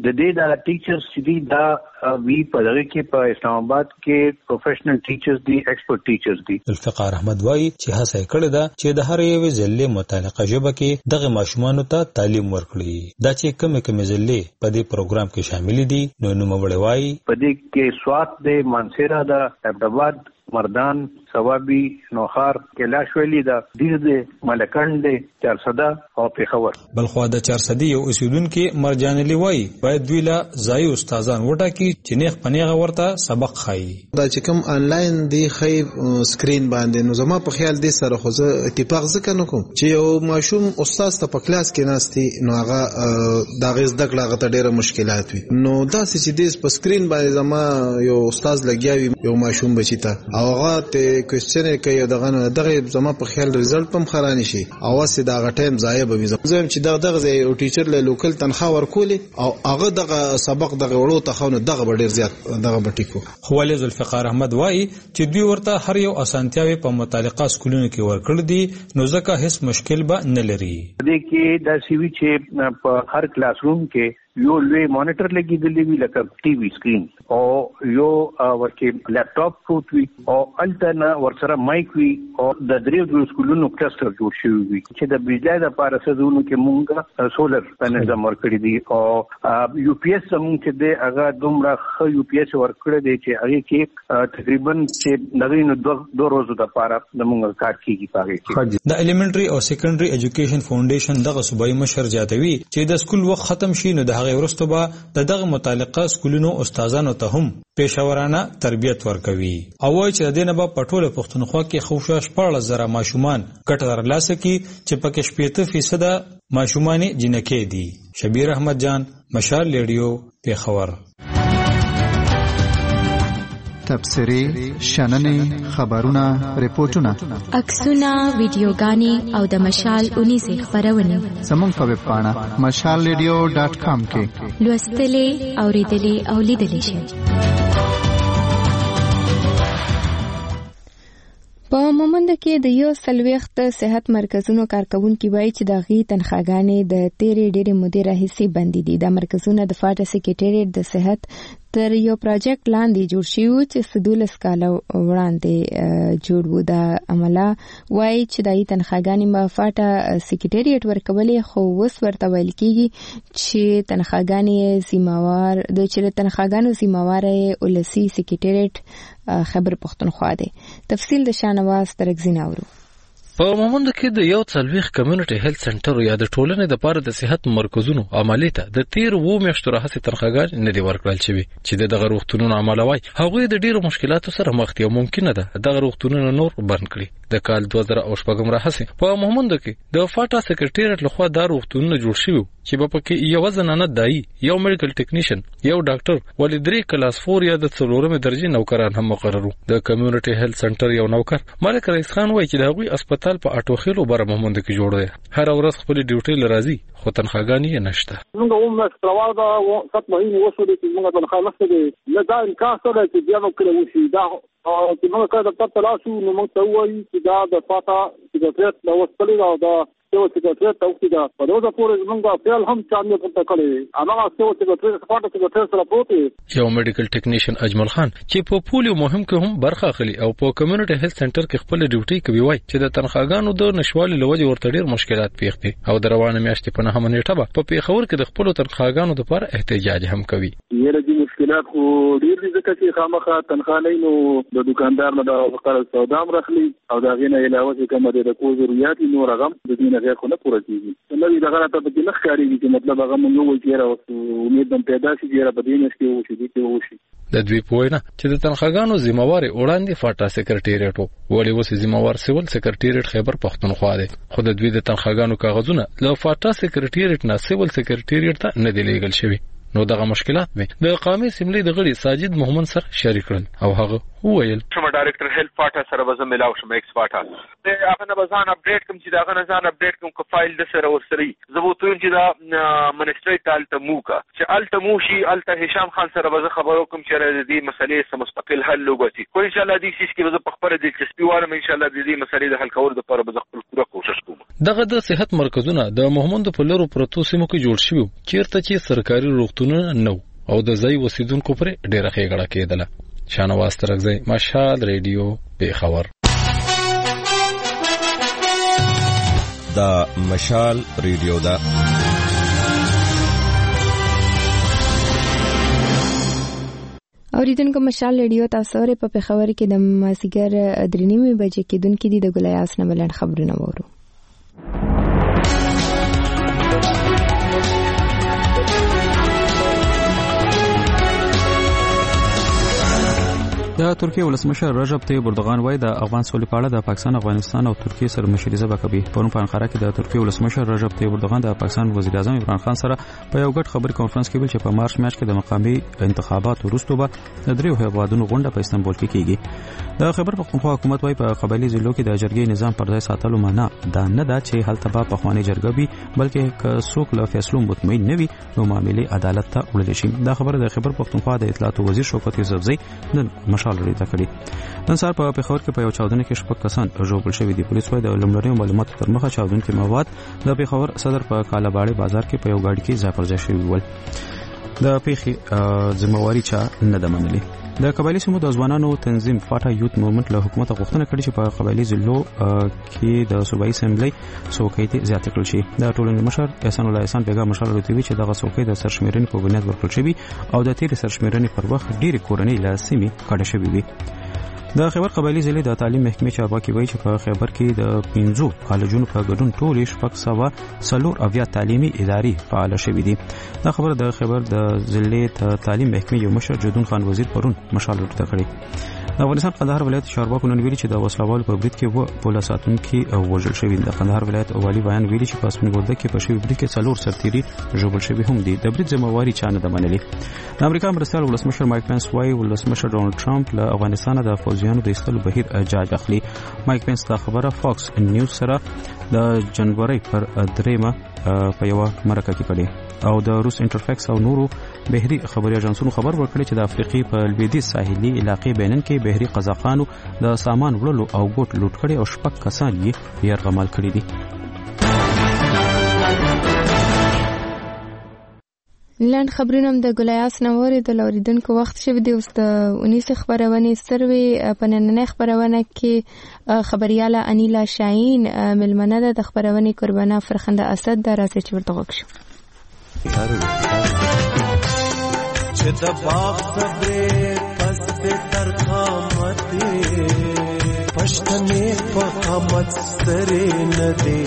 د دې دا ټیچرز چې دي دا وی په دغه کې په اسلام آباد کې پروفیشنل ټیچرز دي، ایکسپرت ټیچرز دي. ذوالفقار احمد وایي چې هڅه کړې ده چې د هر یوې ضلع متعلقه ژبه کې دغه ماشومانو ته تعلیم ورکړي. دا چې کومې ضلع په دې پروګرام کې شامل دي نو نوموړی وایي په دې کې سوات د مانسیرا د ابداباد، مردان، سوابي، نوخار، کلاش ویلی دا دیر دی، ملکند دی، چارسده او پیښور. بلخوا د چارسدي یو اوسیدونکو مرجان علي وایي باید دوی له ځای استادان وټاکي چې نیغ پنیغه ورته سبق خایي. دا چې کوم انلاین دی خی سکرین باندې نو زما په خیال دی سره خو زه اتفاق ځکه نه کوم چې یو ماشوم استاد ته په کلاس کې ناستي نو هغه دا غیز دکړه غته ډیره مشکلات وي. نو دا چې دې په سکرین باندې زما یو استاد لګیاوي یو ماشوم بچی ته او هغه ته کوېسچن کوي دغه زما په خیال ریزلټ هم خرانه شي او واسه دا ټایم ضایع به وي. زم چې دغه یو ټیچر له لوکل تنخواه ورکولې او هغه دغه سبق دغه وړو ته خونه دغه ډیر زیات دغه بټیکو. خو ولې ذوالفقار احمد وایي چې دوی ورته هر یو اسانتیاوي په متعلقه سکولونو کې ورکړل دي نو ځکه هیڅ مشکل به نه لري. دې کې دا سی وی چې په هر کلاس روم کې یو لوی مانیټر لګیدلی وي لکه ټي وي سکرین او یو ورکه لپټاپ پروت وي او الټرنا ورسره مایک وي او د دریو سکولونو کلستر جوړ شوی وي چې د بجلی د پاره سدونو کې مونږه سولر پینل ورکړي دي او یو پی ایس زموږ چې د هغه دومره خو یو پی ایس ورکړي دي چې هغه کې تقریبا چې نغینو دوه ورځې د پاره د مونږ کار کیږي پاره. د الیمنټری او سیکنډري ایجوکیشن فاونډیشن دغه صوبایي مشر جاتوي چې د سکول وخت ختم شي نو هغه ورسته به دغه متعلقه سکولونو استادانو ته هم پیشورانه تربیت ورکوي او وایي چې د دې نه به په ټوله پښتونخوا کې خوشاش 14,000 ماشومان ګټه ترلاسه کړي چې پکې 70% ماشومان جنکې دي. شبیر احمد جان، مشال ریډیو، پیښور. تبصری، شننې، خبرونه، ریپورتونه، عکسونه، ویډیوګانې او د مشال 19 خبرونه زموږ په ویب پاڼه mashalradio.com کې لوستلې، اوریدلې او لیدلې شئ. په مومند کې د 140 صحت مرکزونو کارکونکو وایي چې د غي تنخواګانې د تیرې ډېرې مودې راهیسې بندې دي. د مرکزونو د فاټا سکریټریټ د صحت تر یو پروجیکټ لاندې جوړ شوی چې 12 کاله وړاندې جوړ و. د عمله وایي چې د تنخواګانې په فاټا سکریټریټ ورکولې خو اوس ورته ویل کیږي چې تنخواګانې سیماوار د چې تنخواګانو سیماوار ولسی سکریټریټ خبر پښتونخوا دی. تفصیل د شانواز ترګزین اورو. په مومند کې د 40 کمیونټي هیلث سنټر یا د ټولنې د پاره د صحت مرکزونو عملی ته د 13 میاشتو راهیسې تنخواګان نه دی ورکړل شوی چې د غروختونونو عمله وای هغه د ډیرو مشکلاتو سره مخ دي او ممکنه ده د غروختونونو نور بند کړي. د کال 2014 راهیسې په مومند کې د فاټا سکریټریټ لخوا د غروختونونو جوړ شوی چې په پکې یو زنانه دای، یو میډیکل ټیکنیشن، یو ډاکټر، ولې 3 کلاس 4 یا د 4مې درجه نوکران هم مقررو. د کمیونټي هیلث سنټر یو نوکر ملک رئیس خان وایي چې د هغوی هسپتال په اټوخیلو بر مومند کې جوړ دی. هر ورځ خپل ډیوټي لرازي خو تنخواګانې یې نشته. موږ هم سپراو دا 7 مهینې وشولې چې موږ تنخواه نشته دی. نه دا امکان شته چې بیا نو کله وشي دا چې موږ کله د دفتر راشو نو موږ ته وایي چې دا د فاټا سکریټریټ د وسپلې او د سیو سکریټریټ توقی دا په دوزه پورې موږ خپل هم چانه پورته کړی هغه سیو سکریټریټ فاټا سکریټریټ سره پروت دی. یو میډیکل ټیکنیشن اجمل خان چې په پولیو مهم کې هم برخه اخلي او په کمیونټي هیلث سنټر کې خپل ډیوټي کوي وایي چې د تنخواګانو د نشوالي لوجه ورته ډیر مشکلات پیښ دي او د روانه میاشتې په 9 نیټه په پیښور کې د خپل تنخواګانو لپاره احتجاج هم کوي. یره دي مشکلات خو ډیر دي ځکه چې خامخا تنخواه نه نو د دکاندار نه د قرض سودا رخلي او دا غینه علاوه چې کوم د کو ضرورت نو رقم د دې نه غیر خو نه پوره کیږي. نو دغه راته په کې نه ښکاري چې مطلب هغه موږ یو چیرې او امید هم پیدا شي چې را بدینې شي او شي چې وشي. د دوی پوینه چې د تنخواګانو ذمہوار وړاندې فاټا سکریټریټ ولی وس ذمہوار سیول سکریټریټ خیبر پښتونخوا دی خو د دوی د تنخواګانو کاغذونه له فاټا سکریټریټ نه سیول سکریټریټ ته نه دی لیږل شوی. نو دغه مشکلات به د قومي سیملې د غړي ساجد محمد سره شریک کړل او هغه وویل شوم ډایرکټر هیلث فاټا سره به ملاو شم ایکس فاټا د هغه نه بزان اپډیټ کوم چې دا هغه نه ځان اپډیټ کوم کو فایل د سره ورسري زبوتون چې دا منستری تالته موکا چې الته موشي الته هشام خان سره به خبرو کوم چې د دې مسلې سم مستقل حل لوګوتي خو ان شاء الله دې سیس کې به په خبره دلچسپي وارم ان شاء الله دې مسلې د حل کولو لپاره به خپل پوره کوشش کوم. دغه د صحت مرکزونه د محمد په لورو پروتو سیمو کې جوړ شوي چیرته چې سرکاري روغتونونه نه او د ځای اوسیدونکو پر ډیره ښېګړه کېدله. شانواز ترغزی، مشال ریډیو، پیښور. دا مشال ریډیو دا اوریدونکو مشال ریډیو تاسو لري په پیښور کې د مازیګر 3:30 بجې کې دونکو دي د ګلیاس نه بلند خبرونه وورو. د ترکیه ولسمشر رجب طیب اردوغان وایي د افغان سولې په اړه د پاکستان، افغانستان او ترکیه سره مشورې وکړي. پرون په انقره کې د ترکیه ولسمشر رجب طیب اردوغان د پاکستان وزیر اعظم عمران خان سره په یو ګډ خبري کانفرنس کې ویل چې په مارچ میاشت کې د مقامي انتخاباتو وروسته به د دریو هیوادونو غونډه په استانبول کې کیږي. د خیبر پختونخوا حکومت وایي په قبایلی ضلعو کې د جرګې نظام پر ځای ساتلو معنا دا نه ده چې هلته به پخوانی جرګه وي، بلکې که څوک له فیصلو مطمئن نه وي نو معاملې عدالت ته وړل شي. دا خبره د خیبر پختونخوا د اطلاعات وزیر شوکت یوسفزئی نن مشال لري کړی. نن سهار په پیښور کې په یو چاودنه کې 6 کسان ژوبل شوي دي. پولیس وايي د لومړنیو معلوماتو تر مخه چاودونکي مواد د پیښور صدر په کالاbaړي بازار کې په یو ګاډي کې ځای پر ځای شوي ول. د پیښې ذمہواری چا نه ده منلې. د قبایلی سیمو د ځوانانو تنظیم فاټا یوت موومنت له حکومت غوښتنه کړې چې په قبایلی ضلعو کې د صوبایي اسمبلی څوکۍ زیاته کړل شي. د ټولنې مشر احسان الله احسان بیګا مشال ورته چې دغه څوکۍ د سرشمیرنې په بنیاد ورکړل شوی او د تیر سرشمیرنې پر وخت ډېری کورنۍ له سیمې کډه شوې وي. د خیبر قبایلی ضلع د تعلیم محکمې چارواکي وایي چې په خیبر کې د 15 کالجونو په ګډون ټول 404 تعلیمي ادارې فعال شوې دي. دا خبره د خیبر د ضلع تعلیم محکمې یو مشر جدون خان وزیر پرون مشال ورته کړی. د افغانستان قندهار ولایت چارواکو نن ویلي چې د وسلوالو په برید کې و پوله ساتونکي وژل شوي. د قندهار ولایت والی بیان ویلي چې په اسمنی ورده کې په شوي برید کې 4 سرتیري ژوبل شوي هم دي. د برید ذمہواری چا نه ده منلې. د امریکا مرستیال ولسمشر مایک پنس وايي ولسمشر ډونالد ټرمپ له افغانستان د فوجیانو د ایستلو بهیر اجازه اخلي. مایک پنس دا خبره فاکس نیوز سره د جنوري پر 3 په یو مرکه کې کړې او د روس انټرفیکس او نورو بهري خبري اژانسونو خبر ورکړي چې د افریقي په لویدیځ ساحلي علاقې بینن کې بهري قزاقانو د سامان وړلو او ګوت لوټ کړي او 6 کسان یې یرغمال کړي دي. لاند خبرونه د ګلیاس نووري د لوریدونکو وخت شوه دی. اوس د 19 خبرونه سروي په نننۍ خبرونه کې خبرياله انیلا شاهین ملمنه د خبرونه قربانه فرخنده اسد د راځي چې ورته وکړو. چې د باغ صبرې پس به تر قامت پښتنې په قامت سره نه دی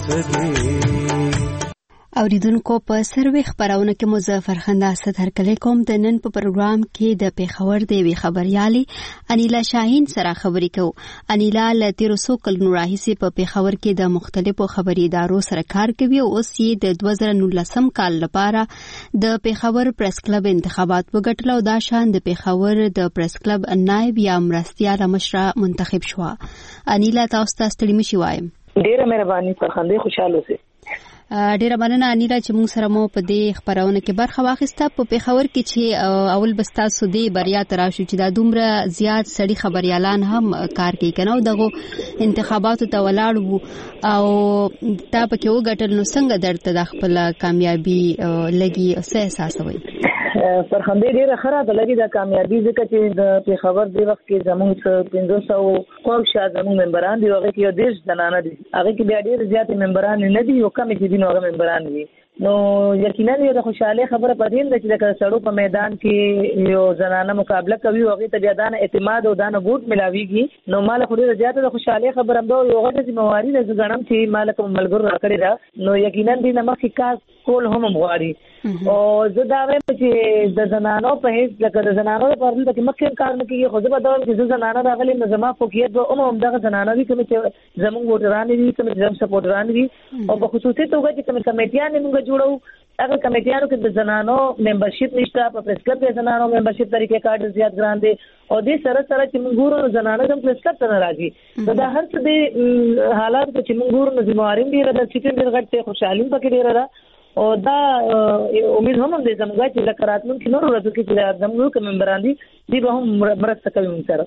سګي. اوریدونکو په سروي خبرونه کې مظفر خنده اسد هرکلی کوم. د نن په پروګرام کې د پیښور د وی خبريالي انیلا شاهین سره خبرې کوو. انیلا له 1300 کلونو راهیسې په پیښور کې د مختلفو خبري ادارو سره کار کوي او اوس یې د 2019 کال لپاره د پیښور پریس کلب انتخابات وګټل او دا شان د پیښور د پریس کلب نائب یا مرستیال مشره منتخب شو. انیلا تاسو ته ستړي مشي وایم. ډیره مهرباني فرخنده خوشاله اوسئ. ډیره مننه انیلا چې موږ سره مو په دې خبرونه کې برخه واخیسته. په پیښور کې چې اول بستا سودی بریا تراشو چې دا دومره زیات سړي خبريالان هم کار کوي کنه او دغه انتخاباتو ته ولاړ وو او تا پکې وګټل نو څنګه درته د خپل کامیابی لګي څه احساس وي؟ فرخنده ډیره خره د لګي د کامیابی ځکه چې د پیښور د وخت کې زموږ 1500 قوم شاد زموږ ممبران دی هغه کې یو دیش زنانه دي هغه کې بیا ډیر زیات ممبران نه دي او کم دي نو هغه ممبران دي. نو یقینا یو د خوشاله خبره پدې ده چې د سړو په میدان کې یو زنانه مقابله کوي او هغه ته بیا دانه اعتماد او دانه ووټ ملاويږي. نو مال خو ډیر زیات د خوشاله خبره هم ده یو غوډه چې مواري د زګړم چې مالک ملګر راکړي دا نو یقینا د نمخې کار کول هم غواړي او زه دا وایم چې د زنانو په هیڅ لکه د زنانو په اړه د مخکې کار نه کیږي خو زه به دا وایم چې زنانه راغلي نو زما فوقیت به هم دغه زنانه وي کوم چې زموږ ووټران دي کوم چې زموږ سپورټران دي او په خصوصي توګه چې کوم کمیټیان موږ جوړو هغه کمیټیانو کې د زنانو ممبرشپ نشته. په پریس کلب کې زنانو ممبرشپ طریقې کارت زیات ګران دي او دې سره سره چې موږ ګورو زنانو هم پریس کلب ته راځي دا هر څه د حالات چې موږ ګورو نو زمواریم دي د سیټین ډیر غټ خوشحالي پکې ډیر ده او دا امید هم دې زموږ چې لکراتمن کې نور ورته کې چې زموږ کوم ممبران دي به هم مرسته کوي موږ سره.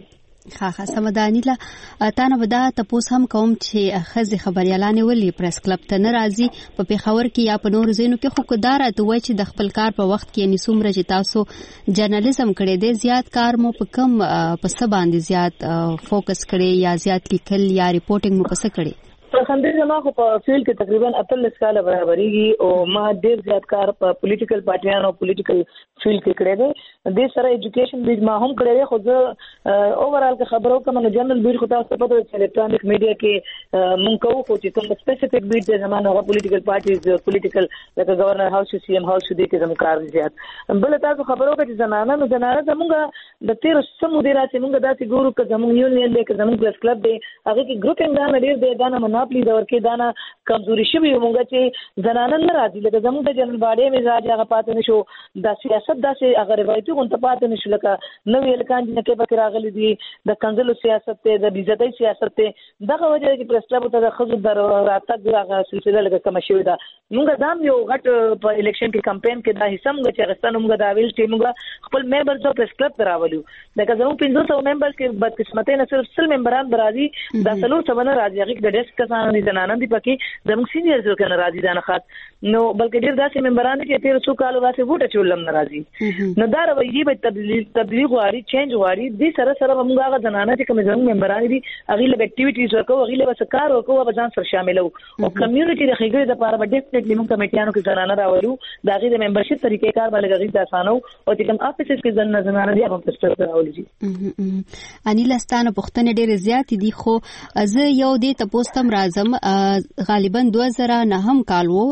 ښه سمداني لا تانه ودا تاسو هم کوم چې خزي خبريالانه ولي پریس کلب ته ناراضي په پیښور کې یا په نور ځینو کې خو کدار ته وای چې د خپل کار په وخت کې یعنی څومره چې تاسو جرنالیزم کړی دی زیات کار مو په کم په څه باندې زیات فوکس کړی یا زیات لیکل یا ریپورټینګ مو پس کړی خندې زما خو په فیلډ کې تقریبا 18 کال برابرېږي او ما ډېر زیات کار په پولیټیکل پارټیانو پولیټیکل فیلډ کې کړی دی د سره ایجوکیشن بیج ما هم کړی دی خو زه اوورال کې خبرو کوم نو جنرال بیج خو تاسو په پته الکترونیک میډیا کې مونږ کوو خو چې کوم سپیسیفیک بیج د زمانه هغه پولیټیکل پارټیز پولیټیکل لکه گورنر هاوس سی ام هاوس دې کې زموږ کار زیات بل تاسو خبرو کې چې زنانه زموږ د 13 سمو دی راځي مونږ داسې ګورو چې زموږ یونین دی چې زموږ پریس کلب دی هغه کې ګروپینګ دا ډېر دی دا نه پلی دور کې دانا کمزوري شوی مونږ چې زنانه نه راځي لکه زموږ د جنرال باډي مزاج هغه پاتې نشو د سیاست داسې هغه روایتي غون ته پاتې نشو لکه نو الکان چې کې پکې راغلي دي د کنزلو سیاست ته د بیزتۍ سیاست ته دغه وجه کې پریس کلب ته د خزو در راتګ هغه سلسله لکه کم شوی دا مونږ دام یو غټ په الیکشن کې کمپاین کې دا حصہ مونږ چې غستانو مونږ دا ویل چې مونږ خپل ممبرز او پریس کلب راولو لکه زموږ 500 ممبرز کې بدقسمتۍ نه صرف 100 ممبران برازي د سلو څونه راځي هغه د ډیسک کسان دي زنانه دي پکې زموږ سینیئرز وکړه ناراضي ده نه خاط نو بلکې ډیر داسې ممبران چې 1300 کال واسه ووټ چولم ناراضي نو دا رویه به تبدیل غواړي چینج غواړي د سره موږ هغه زنانه چې کوم زموږ ممبران دي هغه له اکټیویټیز ورکو هغه له وسکار ورکو او ځان سره شاملو او کمیونټي د خېګړې د لپاره به ډیفینټلی موږ کمیټیانو کې زنانه راولو دا غي د ممبرشپ طریقې کار باندې غوښتل آسانو او چې کوم افیسز کې زنانه دي هغه په ستر راولي انیل ستانه پښتنه ډېر زیات دي خو زه یو دې تاسو تم راځم غالبا 2009 کال وو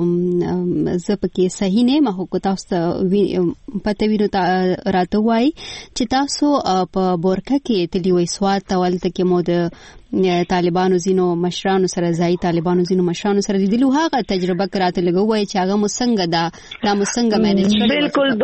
زه پکې صحیح نه ما هو تاسو پته وینو راته وای چې تاسو په بورکه کې تلی وې سواد تولته کې مو د طالبانو زینو مشرانو سره ځای طالبانو زینو مشرانو سره د هغه تجربه کراته لګوي چې هغه مسنګ دا مسنګ مینج کړي بالکل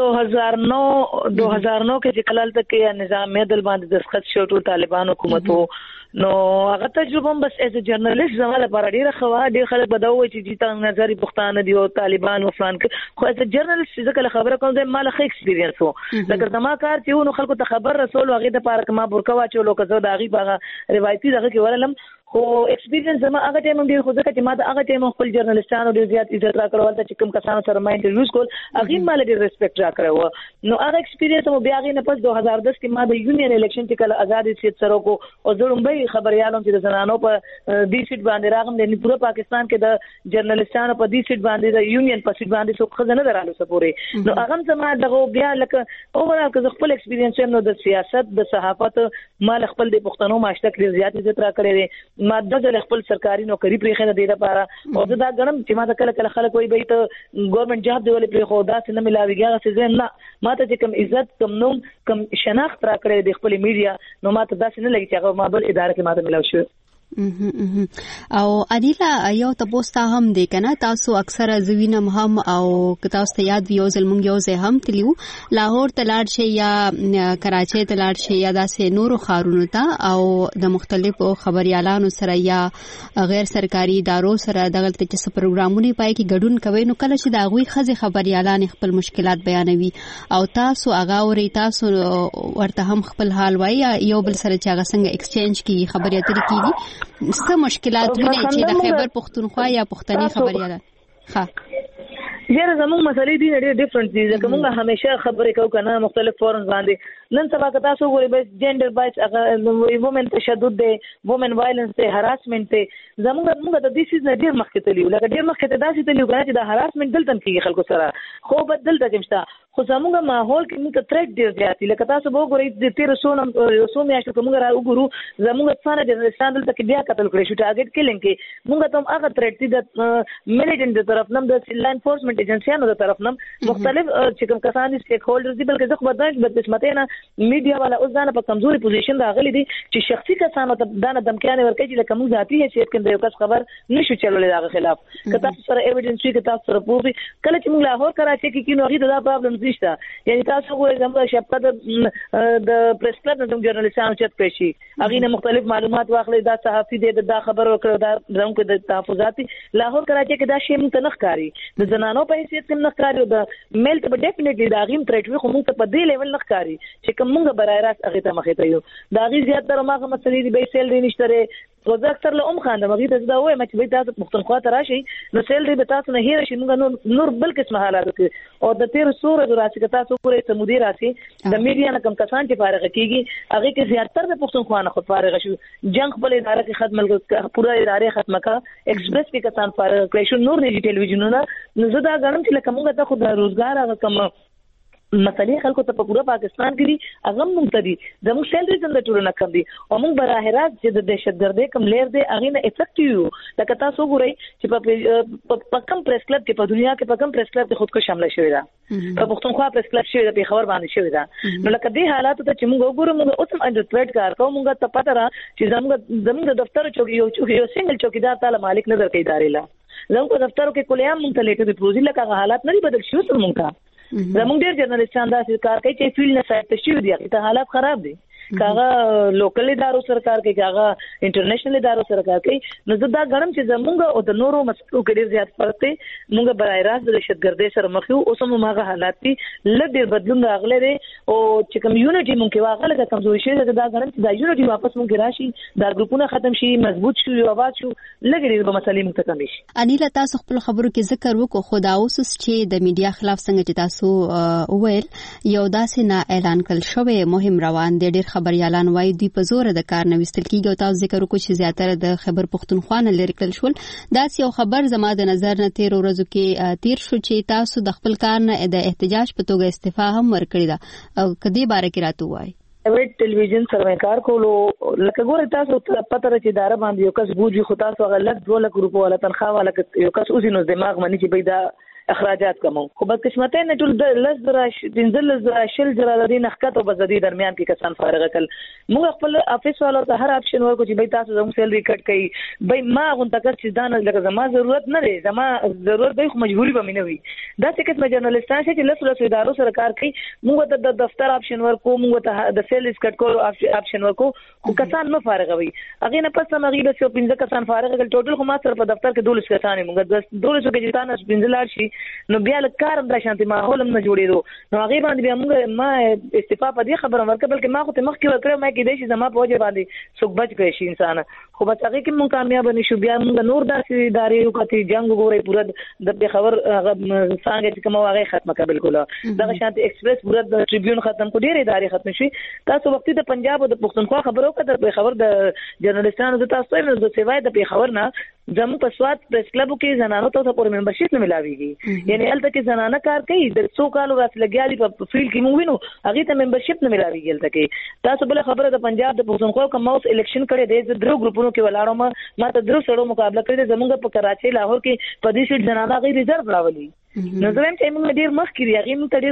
2009 کې چې کلال تک نظام مدل باندې دسخط شو ټول طالبان حکومتو نو هغه تجربه بس ایز ا جرنالیست زما لپاره ډیره خوا ډیر خلک بدوي چې جیتا نظری پښتانه دی او طالبان او فلان خو ایز ا جرنالیست ځکه خبره کوم د مال خې ایکسپیرینس وو لکه زما کار چې نو خلکو ته خبر رسول هغه د پارک ما برکوا چولو کزه د هغه باغه روایتي دغه کې ورلم خو ایکسپیرینس زما هغه ټیم ډیر خو ځکه چې ما د هغه ټیم خپل جرنالستانو ډیر زیات عزت راکړول چې کوم کسانو سره ما انټرویوز کول هغه مال ډیر ریسپیکټ راکړو نو هغه ایکسپیرینس مو بیا غي نه پس 2010 کې ما د یونین الیکشن چې کله آزاد سیټ سره کو او زړمبي خبريالو چې د زنانو په دې سیټ باندې راغم د پوره پاکستان کې د جرنالستانو په دې سیټ باندې د یونین په سیټ باندې څوک خزانه درالو سپوري نو هغه زما دغه بیا لکه اوورال که خپل ایکسپیرینس نو د سیاست د صحافت مال خپل د پښتنو ماشته کې زیات عزت راکړي ما د خپل سرکاري نوکری پرې خنه دی لپاره او دا غنم چې ما د کله خلک وای به ته ګورنمنت جاب دی ولې پرې خو دا څه نه ملاويږي څه زين نه ما ته چې کوم عزت کوم نوم کوم شناخت راکړي د خپل میډیا نو ما ته دا څه نه لګي چې هغه ما بل اداره کې ما ته ملاوي شو او انیلا یو تاسو هم دی کنه تاسو اکثر زوینم هم او تاسو ته یاد ویو زلمون یو زه هم تلیو لاهور تلاړ شي یا کراچي تلاړ شي یا داسې نورو خارونو ته او د مختلفو خبريالانو سره یا غیر سرکاري ادارو سره دغه چې پروګرامونه پای کې ګډون کوي نو کله چې دا غوي خزي خبريالان خپل مشکلات بیانوي او تاسو هغه وري تاسو ورته هم خپل حال وایي یو بل سره چې هغه څنګه ایکسچینج کی خبري اترې کیږي څه مشکلات ویني چې د خیبر پښتونخوا یا پښتني خبرياله ښه یاره زموږ مسلې دي ډېر ډیفرنٹ دي ځکه موږ همیشه خبرې کوو کنه مختلف فورمز باندې نن سبا که تاسو وګورئ بس جنډر بایس هغه وومن تشدد دی وومن وایلنس دی هراسمنت دی زموږ د دې سیز نه ډېر مخکې تللیو لکه ډېر مخکې ته داسې تللیو کنه چې د هراسمنت دلته کېږي خلکو سره خو بدل ته کېمشته خو زموږ ماحول کې موږ ته تھریټ ډېر زیات دي لکه تاسو وګورئ د 1300 میاشتو کې موږ را وګورو زموږ څنګه جنرالستان دلته کې بیا قتل کړی شو ټارګټ کیلینګ کې موږ ته هغه تھریټ دي د میلیټنټ د طرف نم د لا انفورسمنت ایجنسیانو د طرف نم مختلف چې کوم کسان دي سټیک هولډرز دي بلکې ځکه بدل د قسمتونه میډیا والا اوس ځان په کمزوري پوزیشن راغلي دي چې شخصي کسانو ته دانه دمکانه ورکړي چې لکه موږ ذاتي حیثیت کې یو کس خبر نشو چلولې دغه خلاف که تاسو سره ایویډنس وي که تاسو سره پوری کله چې موږ لاهور کراچي کې کینو هغه دا پرابلم پلیټفارمز نشته. یعنی تاسو وګورئ زموږ شپه د پریس کلب د جرنالستانو چت پېشي هغه نه مختلف معلومات واخلي دا صحافي دی دا خبر ورکړو دا زموږ د تحفظات لاهور کراچي کې دا شی موږ نه ښکاری د زنانو په حیثیت کې نه ښکاری او د میل ته ډیفینټلی دا غیم تریټوي خو موږ په دې لیول نه ښکاری چې کوم موږ برای راست هغه ته مخې ته یو دا غي زیات تر ماغه مسلې دی به سیلري نشته وزه اکثر له خاندم هغه ته دا وای چې به تاسو مختلفه ته راشي نو سیلري به تاسو نه هیر شي موږ نور بل قسمه حالات کې او د تیر سور راشي که تاسو پورې سمودي راشي د میډیا نه کم کسان چې فارغ کیږي هغه کې زیاتره د پښتونخوا نه خود فارغ شو جنگ بل اداره کې خدمت پورا اداره ختمه کا ایکسپریس کې کسان فارغ کړي شو نور نه ټلویزیونونه نو زه دا غواړم چې لکه موږ ته خود روزګار هغه کم مسلې خلکو ته په پورا پاکستان کې دي هغه موږ ته دي زموږ سیلري څنګه ټول نه کم دي او موږ براه راست چې د دهشتګردۍ کم لیر دی هغه نه افیکټیو لکه تاسو وګورئ چې په کم پریس کلب کې په دنیا کې په کم پریس کلب کې خود کو شامل شوی دا په پښتونخوا پریس کلب شوی دا په خبر باندې شوی دا نو لکه دې حالات ته چې موږ وګورو موږ اوس هم انډرپریټ کار کوو موږ ته پته را چې زموږ د دفتر چوکي یو سنگل چوکیدار تعالی مالک نظر کوي ادارې لا زموږ دفترو کې کلیام موږ ته لیټر پروژې لکه حالات نه بدل شو تر موږ زموږ ډېر جرنالستان دا کار کوي چې فیلډ نه ساتل شي دي ته حالات خراب دي کاغه لوکل ادارو سرکار کې کاغه انټرنیشنل ادارو سرکار کې نو زدا غنم چې زمونږ او د نورو مسلو کې ډېر زیات فرق دی مونږ برای راست د دهشتګردۍ سره مخ یو اوس هم هغه حالات دي لږ بدلون راغلی دی او چې کمیونټي مونږ کې واغله کمزوري شي دا غنم چې دا یونټي واپس مونږ راشي دا ګروپونه ختم شي مضبوط شي او آباد شو لږ ډېر به مسلې مونږ ته کم شي. انیلا تاسو خپل خبرو کې ذکر وکړو خو دا اوس چې د میډیا خلاف څنګه چې تاسو وویل یو داسې نه اعلان کړل شوی مهم روان دی ډېر خبريالان وایي دوی په زور د کار نه وستل کیږي او تاسو ذکر وکړو چې زیاتره د خبر پښتونخوا نه لري کړل شول دا یو خبر زما د نظر نه تیر ورځو کې تیر شو چې تاسو د خپل کار نه د احتجاج په توګه استعفا هم ورکړی دا او کدي باره کې راته وایي پرایویټ ټلویزیون سره کار کولو لکه ګوره تاسو پته راځي اداره باندې یو کس بوجي خو تاسو غلط 2 لک روپو ولا تنخواه ولا یو کس اوسې نو دماغ باندې چې پیدا اخراجات کوم خو بد قسمته نه ټول د لز دراش دنزل شل جلالدین حقته وبزدي درمیان کې کسان فارغ کړ موږ خپل افیس والو ته هر اپشن ورکو چې به تاسو زموږ سیلري کټ کړئ به ما غون تکر چې دانه لکه زما ضرورت نه دی زما ضرورت به خو مجبوری به نه وي دا څه قسم جرنالستان چې لسره ادارو سره کار کوي موږ ته د دفتر اپشن ورکو موږ ته د سیلري کټ کولو اپشن ورکو خو کسان نه فارغ وي هغه نه پس ما غیبه 15 کسان فارغ کړ ټوټل خو ما سره په دفتر کې 12 کسان موږ 12 کې جتانه 15 لار شي نو بیا کارم د شانتي ماحول هم نه جوړېدو نو هغه باندې بیا موږ ما استعفا په دې خبره ورکړه بلکې ما خو ته مخ کې ورکړم ما کې د شي زما په وجه باندې څوک بچ گئے شي انسان خو بس هغه کې مونږ کامیاب نشو بیا موږ نور داسې ادارې وکړي جنگ وګوري پورا د خبر څنګه چې کومه هغه ختمه کړه بالکل دا شانتي ایکسپریس پورا د ټریبیون ختم کو ډېر ادارې ختم شي تاسو وختي د پنجاب او د پښتونخوا خبرو کړه د خبر د جرنالستانو د تاسو نه د سیوای د خبر نه زمو په سواد پریس کلب کې زنانو ته پورې ممبرشپ نه ملاويږي یعنی الته کې زنانه کار کوي د 100 کالو راس لګیالي په فیلډ کې مونږ وینو هغه ته ممبرشپ نه ملاويږي الته کې تاسو بل خبره د پنجاب د پښتونخوا کوم اوس الیکشن کړي د درو ګروپونو کې ولاړو ما ته درو سړو مقابله کړی زمونږ په کراچي لاهور کې په دې سیټ زنانه غي ریزرو راولي نو زه هم چې موږ ډیر مخ کړی هغه موږ ته ډیر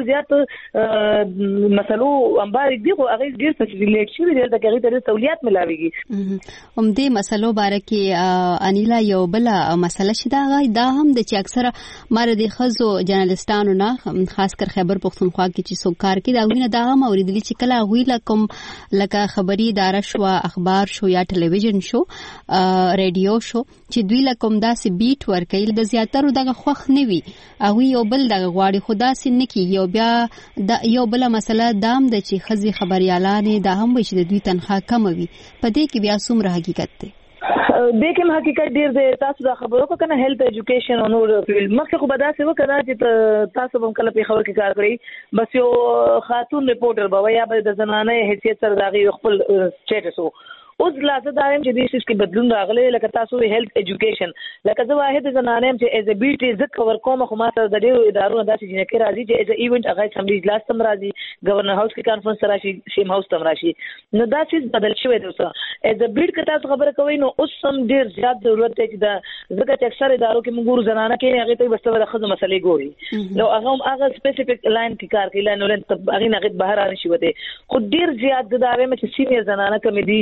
زیات مسلو انبار دی خو هغه ډیر فیسیلیټ شي د هغه ته سہولیات ملاويږي هم دې مسلو باره کې انیلا یو بل مسله شي دا هم د چې اکثره مر دي خزو جرنالستانو نه خاص کر خیبر پختونخوا کې چې څوک کار کوي دا وینه دا هم اوریدلی چې کله غوي لکه خبري اداره شو اخبار شو یا ټلویزیون شو ریډیو شو چې دوی لکم داسې بیٹ ورکړي د زیاترو دغه خوخ نه وي وی یو بل دغه غواړي خدا سین نکی یو بیا د یو بل مسله دام د چې خزي خبريالانه دا هم وي چې د دوی تنخواه کم وي په دې کې بیا څومره حقیقت دی د کوم حقیقت ډیر دی تاسو دا خبرو کو کنه هیلث ایجوکیشن او نور فیلډ مخکې خو بدا څه وکړه چې تاسو هم کله په خبر کې کار کړی بس یو خاتون ریپورټر به یا د زنانه حیثیت سره داغي خپل سټیټس اوس لاسه دایم چې د شې کې بدلون راغلی لکه تاسو هیلث ایجوکیشن لکه زه واحد زنانه چې از ا بی ټی ز کور کوم خو ما سره د ډیرو ادارو داسې جنې کې راځي چې از ا ایونت هغه سمبلی اجلاس تم راځي گورنر هاوس کې کانفرنس راشي شیم هاوس تم راشي نو دا څه بدل شوی دی اوس از ا بی ټی که تاسو خبره کوئ نو اوس هم ډیر زیات ضرورت دی چې دا ځکه چې اکثر ادارو کې موږ زنانه کې هغه ته بس د خزو مسلې ګوري نو هغه سپیسیفیک لاین کې کار کوي لاین ولن هغه نه بهر راشي وته خو ډیر زیات د داوی مې چې سینیئر زنانه کمیډي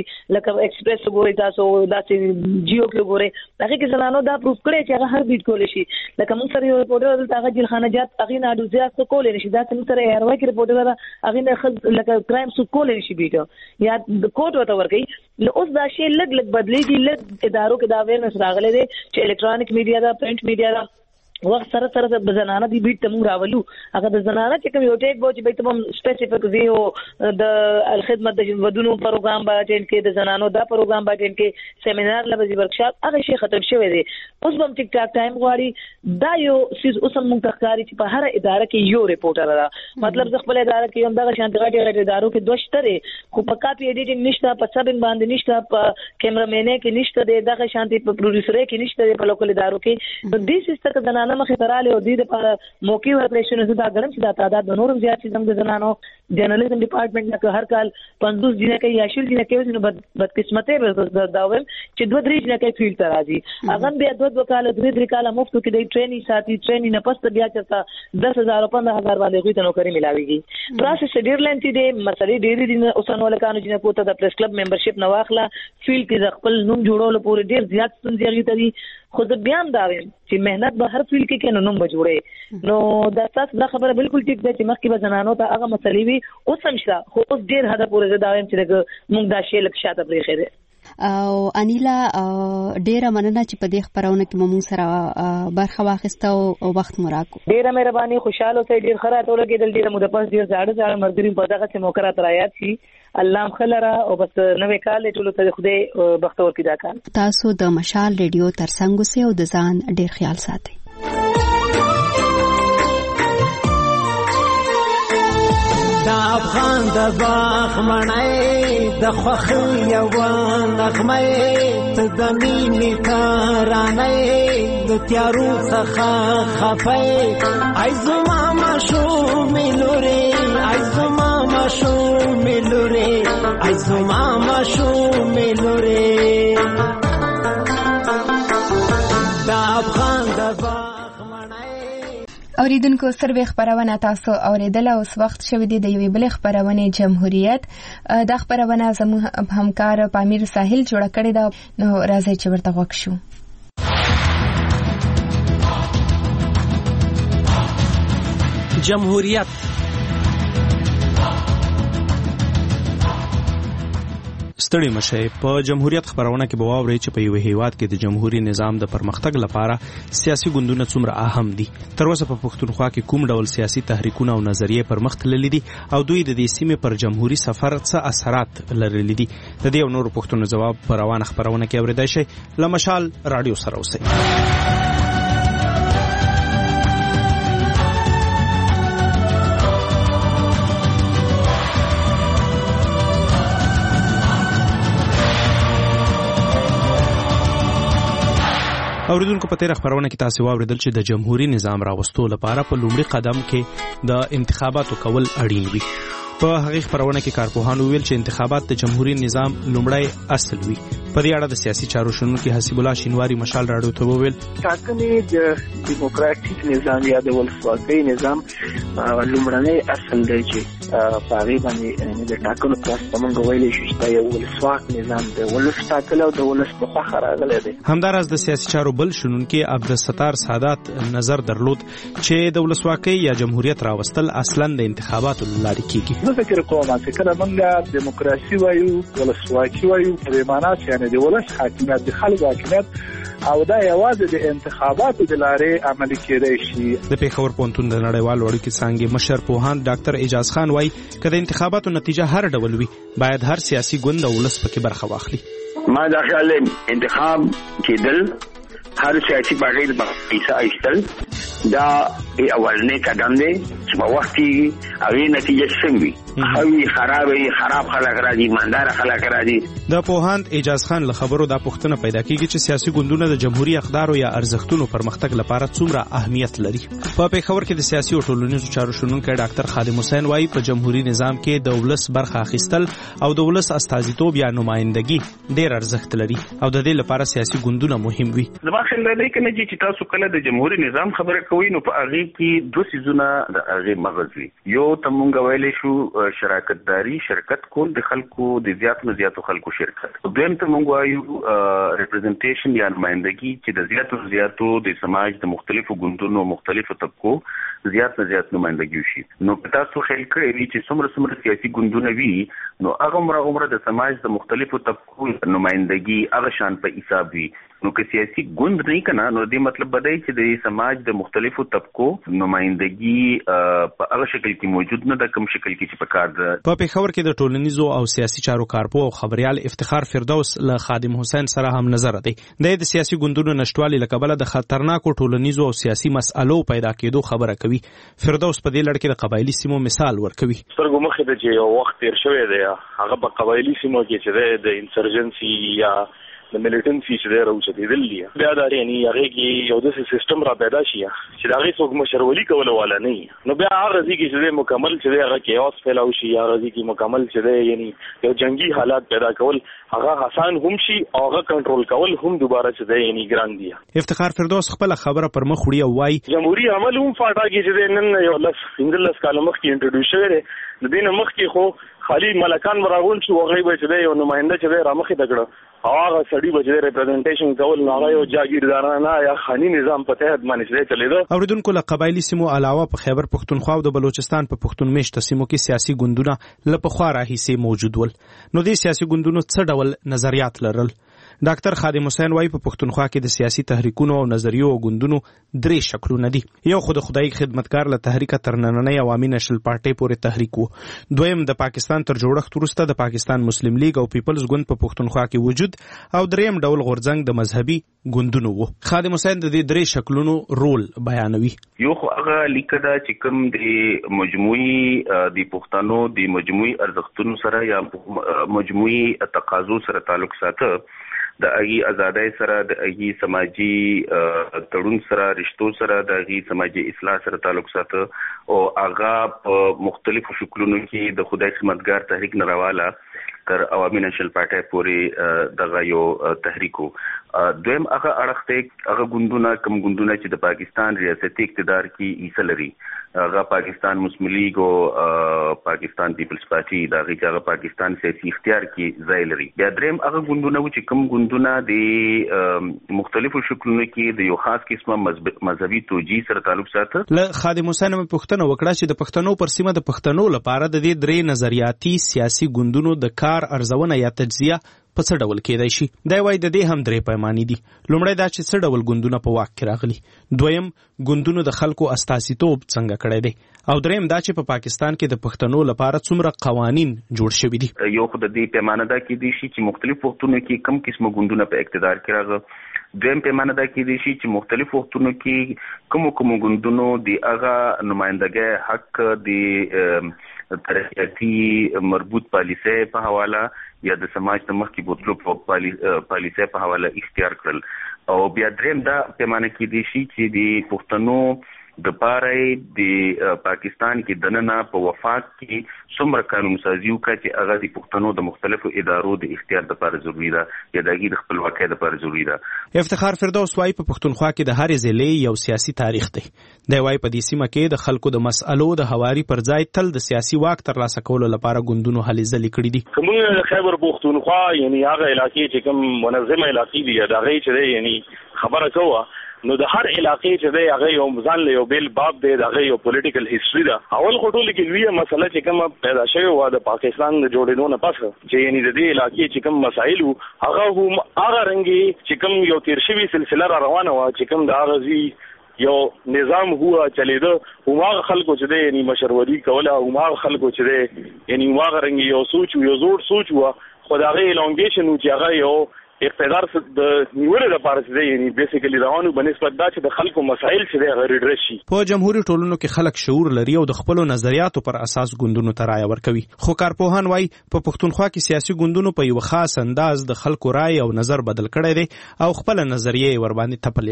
لکه ایکسپریس ګوري تاسو داسې جیو کې ګوري هغه کې زنانو دا پروف کړي چې هغه هر بیت کول شي لکه موږ سره یو ریپورټر دلته هغه جیل خانه جات هغه نه اډو زیات کول نشي دا څنګه سره هر وخت ریپورټر هغه نه لکه کرایم سو کول نشي بیټو یا د کوټ وته ورګي نو اوس دا شی لګ بدلېږي لګ ادارو کې دا ویرنس راغله دي چې الکترونیک میډیا دا پرنٹ میډیا دا وخت سره د زنانه دی بیت تم راولو هغه د زنانه چې کوم یو ټیک بوج به تم سپیسیفیک ویو د الخدمت د ودونو پروګرام باندې کې د زنانو دا پروګرام باندې کې سیمینار لبزي ورکشاپ هغه شی ختم شوی دی اوس هم ټیک ټاک ټایم غواړي دا یو سیس اوس هم متخکاری چې په هر اداره کې یو ریپورټر را مطلب د خپل اداره کې هم دا شانت غاټي ادارو کې دوشتره خو په کاپی ایډیټینګ نشته په سبن باندې نشته په کیمرامین کې نشته د شانتي په پروډوسر کې نشته په لوکل ادارو کې نو دې سیس ته زنانه مخه تراله او دې لپاره موقع ورکړل شو نو دا ګرم چې دا تعداد د نورم زیات چې د زنانو جرنالیزم ډپارټمنټ نه هر کال 50 جنہ کې یا 80 جنہ کې نو بد قسمته به دا ویم چې 2-3 جنہ کې فیلډ راځي هغه بیا 2 کال 3 کال مفتو کې د ټریننګ ساتي ټریننګ نه پس بیا چې 10,000 15,000 باندې غوښتنه نوکری ملاويږي پروسس ډیر لنټي دی مسلې ډېری دي اوسنو لکانو چې پوته د پریس کلب ممبرشپ نه واخله فیلډ کې خپل نوم جوړول پورې ډیر زیات ستونزې لري خو د بیان دا ویم چې مهنت به هر فیلډ کې کې نوم بجوړي نو دا تاسو دا خبره بالکل ټیک ده چې مخکې به زنانو ته هغه مسلې وي اوس هم شته خو اوس ډیر حد پورې دا ویم چې موږ دا شی لک شاته پرې خېره او انیلا ډیره مننه چې په دې خبرونه کې موږ سره برخه واخیسته او وخت مو راکو ډیره مهرباني خوشاله اوسئ ډیر خره ټول کې دل مو د پاس ډیر زړه مرګري په دغه څه موکرات رايات شي الله مخلره او بس نوې کال ټول ته خدای بختور کړي دا کار تاسو د مشال ریډیو ترڅنګ سه او د ځان ډیر خیال ساتئ دا افغان د باغ مړای د خوخي یو نغمه ته د مینې ترانه د تیارو څخه خفای ای زما ماشو ملوري ای زما ماشو ملوري ای زما ماشو ملوري دا افغان د باغ اوریدونکو سروې خبرونه تاسو اوریدله اوس وخت شوی دی د یوې بلې خبرونه جمهوریت د خبرونه زموږ همکار پامیر ساحل جوړ کړی دا نو راځي چې ورته وښو شو جمهوریت ستړي مشه په جمهوریت خبرونه کې بواوري چې په یو هیواد کې د جمهوریت نظام د پرمختګ لپاره سیاسي ګوندونه څومره اهم دي تر اوسه په پښتونخوا کې کوم ډول سیاسي تحریکونه او نظریې پرمختللي دي او دوی د دې سیمې پر جمهوریت سفر څه اثرات لرلي دي د دې او نور پښتون جواب پر روانه خبرونه کې اوریدای شي لمشال رادیو سره اوسئ اوریدونکو په تیر خبرونه کې تاسو واوریدل چې د جمهوریت نظام راوستو لپاره په لومړي قدم کې د انتخاباتو کول اړین وي په هغه خبرونه کې کارپوهانو ویل چې انتخابات د جمهوریت نظام لومړی اصل وي په دې اړه د سیاسي چارو شنونکي حسیب الله شینواری مشال راډیو ته وویل ټاکنې د دیموکراتیک نظام یا د ولسواکۍ نظام لومړنی اصل دی چې په هغې باندې د ټاکنو پروسه موږ ویلی شو چې دا یو ولسواک نظام دی ولس ټاکلی او د ولس په خوښه راغلی دی همداراز د سیاسي چارو بل شنونکي عبدالستار سادات نظر درلود چې د ولسواکۍ یا جمهوریت راوستل اصلا د انتخاباتو له لارې کیږي زه فکر کوم چې کله موږ دیموکراسي وایو ولسواکي وایو په دې معنا چې د ولس حاکمیت د خلکو حاکمیت او دا یوازې د انتخاباتو د لارې عملي کېدای شي د پیښور پوهنتون د نړیوال اړیکو څانګې مشر پوهاند ډاکټر اعجاز خان وایي چې د انتخاباتو نتیجه هر ډول وي باید هر سیاسي ګوند او ولس پکې برخه واخلي ما دا خیال انتخاب کېدل هر سیاسي پارټي د پیسې ایستل دا اولنې قدم دی چې په وخت کې هغه نتیجه څنګه وي خراب خلک راځي ایماندار خلک راځي د پوهاند اعجاز خان له خبرو دا پوښتنه پیدا کیږي چې سیاسي ګوندونه د جمهوریت اقدار یا ارزښتونو پرمختګ لپاره څومره اهمیت لري په پیښور کې د سیاسي او ټولنیزو چارو شنونکي ډاکټر خادم حسین وایي په جمهوریت نظام کې د ولس برخه اخیستل او د ولس استازیتوب یا نمائندګي ډېر ارزښت لري او د دې لپاره سیاسي ګوندونه مهم وي زما خیال دی چې تاسو کله د جمهوریت نظام خبره کوئ نو په هغه کې دوه سيزونه د هغه مغز وي. یو ته مونږ ویلې شو شراکتداري شرکت کول د خلکو د زیاتو خلکو شرکت. دویم ته مونږ وایو ریپرزنټیشن یا نمائندګي چې د زیاتو د سماج د مختلفو ګوندونو مختلفو طبقو زیات نمائندګي وشي. نو تاسو خیال کړئ چې څومره سیاسي ګوندونه وي نو هغه عمره د سماج د مختلفو طبقو نمائندګي هغه شان په حساب وي. نو که سیاسي ګوند نه کنا نو دې مطلب بدای چې د سماج د مختلفو طبقو نمائندګي په هغه شکل کې موجود نه د کوم شکل کې چې په کار ده. په پیښور کې د ټولنیزو او سیاسي چارو کارپو او خبريال افتخار فردوس له خادم حسین سره هم نظر دی. د سیاسي ګوندونو نشټوالي لکبله د خطرناکو ټولنیزو او سیاسي مسالو پیدا کېدو خبره کوي. فردوس په دې لړ کې د قبایلی سیمو مثال ورکوي. سترګو مخې ته چې یو وخت تیر شوی دی هغه په قبایلی سیمو کې چې د انسرجنسي یا د ملیټنسي چې راوچتېدل دي بیا دا یعنی هغه کې یو د سیستم را پیدا شي چې دا غي څوک مشرولي کول والا نه نو بیا هغه ځکه چې مکمل چې هغه کیاس فیلاو شي هغه ځکه مکمل چې یعنی یو جنگي حالات پیدا کول هغه آسان هم شي او هغه کنټرول کول هم دوباره چې یعنی ګران دي. افتخار فردوس خپل خبره پر مخ وړي او وايي جمهوریت عمل هم فاټا کې چې نن یو لس کال مخکې انټروډیوس شوی د دین مخکې خو خالی ملکان براغون شو هغه به چې یو نماینده چې را مخې تکړه هغه سړي به چې ریپرزنټیشن کول هغه یو جاگیردارانه یا خاني نظام په تحت باندې چلیدو. اوریدونکو له قبایلی سیمو علاوه په خیبر پښتونخوا او د بلوچستان په پښتون میشته سیمو کې سیاسي ګوندونه لپخوا راهیسي موجود ول. نو دې سیاسي ګوندونو څه ډول نظریات لرل؟ ډاکټر خادم حسین وايي په پښتونخوا کې د سیاسي تحریکونو او نظریو او ګوندونو درې شکلونه دي. یو خو د خدای خدمتګار له تحریک تر نننۍ عوامي نشل پارټي پورې تحریک وو. دویم د پاکستان تر جوړښت وروسته د پاکستان مسلم لیگ او پیپلز ګوند په پښتونخوا کې وجود او دریم ډول غورځنګ د مذهبي ګوندونو وو. خادم حسین د دې درې شکلونو رول بیانوي. یو خو هغه لیکدا چې کوم د مجموعي د پښتنو د مجموعي ارزښتونو سره یا مجموعي تقاضو سره تعلق ساته د اغي آزادۍ سره د اغي سماجی تړون سره رشتو سره د اغي سماجی اصلاح سره تعلق ساته او هغه په مختلفو شکلونو کې د خدای خدمتګار تحریک نراواله تر عوامي نشل پارټي پورې دغه یو تحریکو. دویم هغه اړخته هغه ګوندونه کوم ګوندونه چې د پاکستان ریاستي اقتدار کې حصہ لري هغه پاکستان مسلم لیگ او پاکستان پیپلز پارټي دغه هغه پاکستان سیاسي اختیار کې ځای لري. بیا دریم هغه ګوندونه چې کوم ګوندونه د مختلفو شکلونو کې د یو خاص قسمه مذهبي توجیه سره تعلق ساته. له خادم حسین په پښتنو وکړه چې د پښتنو پر سیمه د پښتنو لپاره د دې درې نظریاتي سیاسي ګوندونو د کار ارزونه یا تجزیه په څه ډول کېدای شي. دا وایي د دې هم درې پیمانې دي. لومړی دا چې څه ډول ګوندونه په واک کې راغلي. دویم ګوندونو د خلکو استازیتوب څنګه کړی دی او دریم دا چې په پاکستان کې د پښتنو لپاره څومره قوانین جوړ شوي دي. یو خو د دې پیمانه دا کې دي چې مختلف وختونو کې کم قسمه ګوندونه په اقتدار کې راغلي. دویم پیمانه دا کې دي چې مختلف وختونو کې کوم ګوندونو د هغه نمائندګۍ حق د ترقیاتي مربوط پالیسۍ په حواله یا د سماج د مخکې بوتلو په پالیسۍ په حواله اختیار کړل. او بیا دریم دا پیمانه کې دي چې د پښتنو د پاره د پاکستان کې دننه په وفاق کې څومره قانون سازي وکړي چې هغه د پښتنو د مختلفو ادارو د اختیار لپاره ضروری ده یا د خپلواکۍ لپاره ضروری ده. افتخار فردوس وايي په پښتونخوا کې د هر ضلع یو سیاسي تاریخ دی. دی وايي په دې سیمه کې د خلکو د مسألو د هواري پر ځای تل د سیاسي واک ترلاسه کولو لپاره ګوندونو هلې ځلې کړي دي. کومه د خیبر پښتونخوا یعنی هغه علاقې چې کوم منظمه علاقې دي دا غي چې یعنی خبره کوه نو د هر علاقې چې دی هغه یو ځان له یو بیل باب دی هغه یو پولیټیکل هیستوري ده. اول خټول کې لویه مسله چې کوم پیدا شوی و د پاکستان د جوړېدو نه پس چې یعنی د دې علاقې چې کوم مسایل هغه هم هغه رنګي چې کوم یو تیر شوی سلسله را روانه و چې کوم د هغه یو نظام هوا چلیدو هغه خلکو چې دی یعنی مشروري کوله هغه خلکو چې دی یعنی هغه رنګي یو سوچ یو زوړ سوچ و خدای الانګیشن او چې هغه یو اقتدار د نیولې لپاره چې یعنی بیسیکلی روانو بنسبت دا چې د خلکو مسایل چې د غریډ شي. په جمهوریت ټولنو کې خلک شعور لري او د خپل نظریاتو پر اساس ګوندونو ته رائے ورکوي. خو کارپوهان وايي په پښتونخوا کې سیاسي ګوندونو په یو خاص انداز د خلکو رائے او نظر بدل کړي دي او خپل نظریه ور باندې تپلې ده.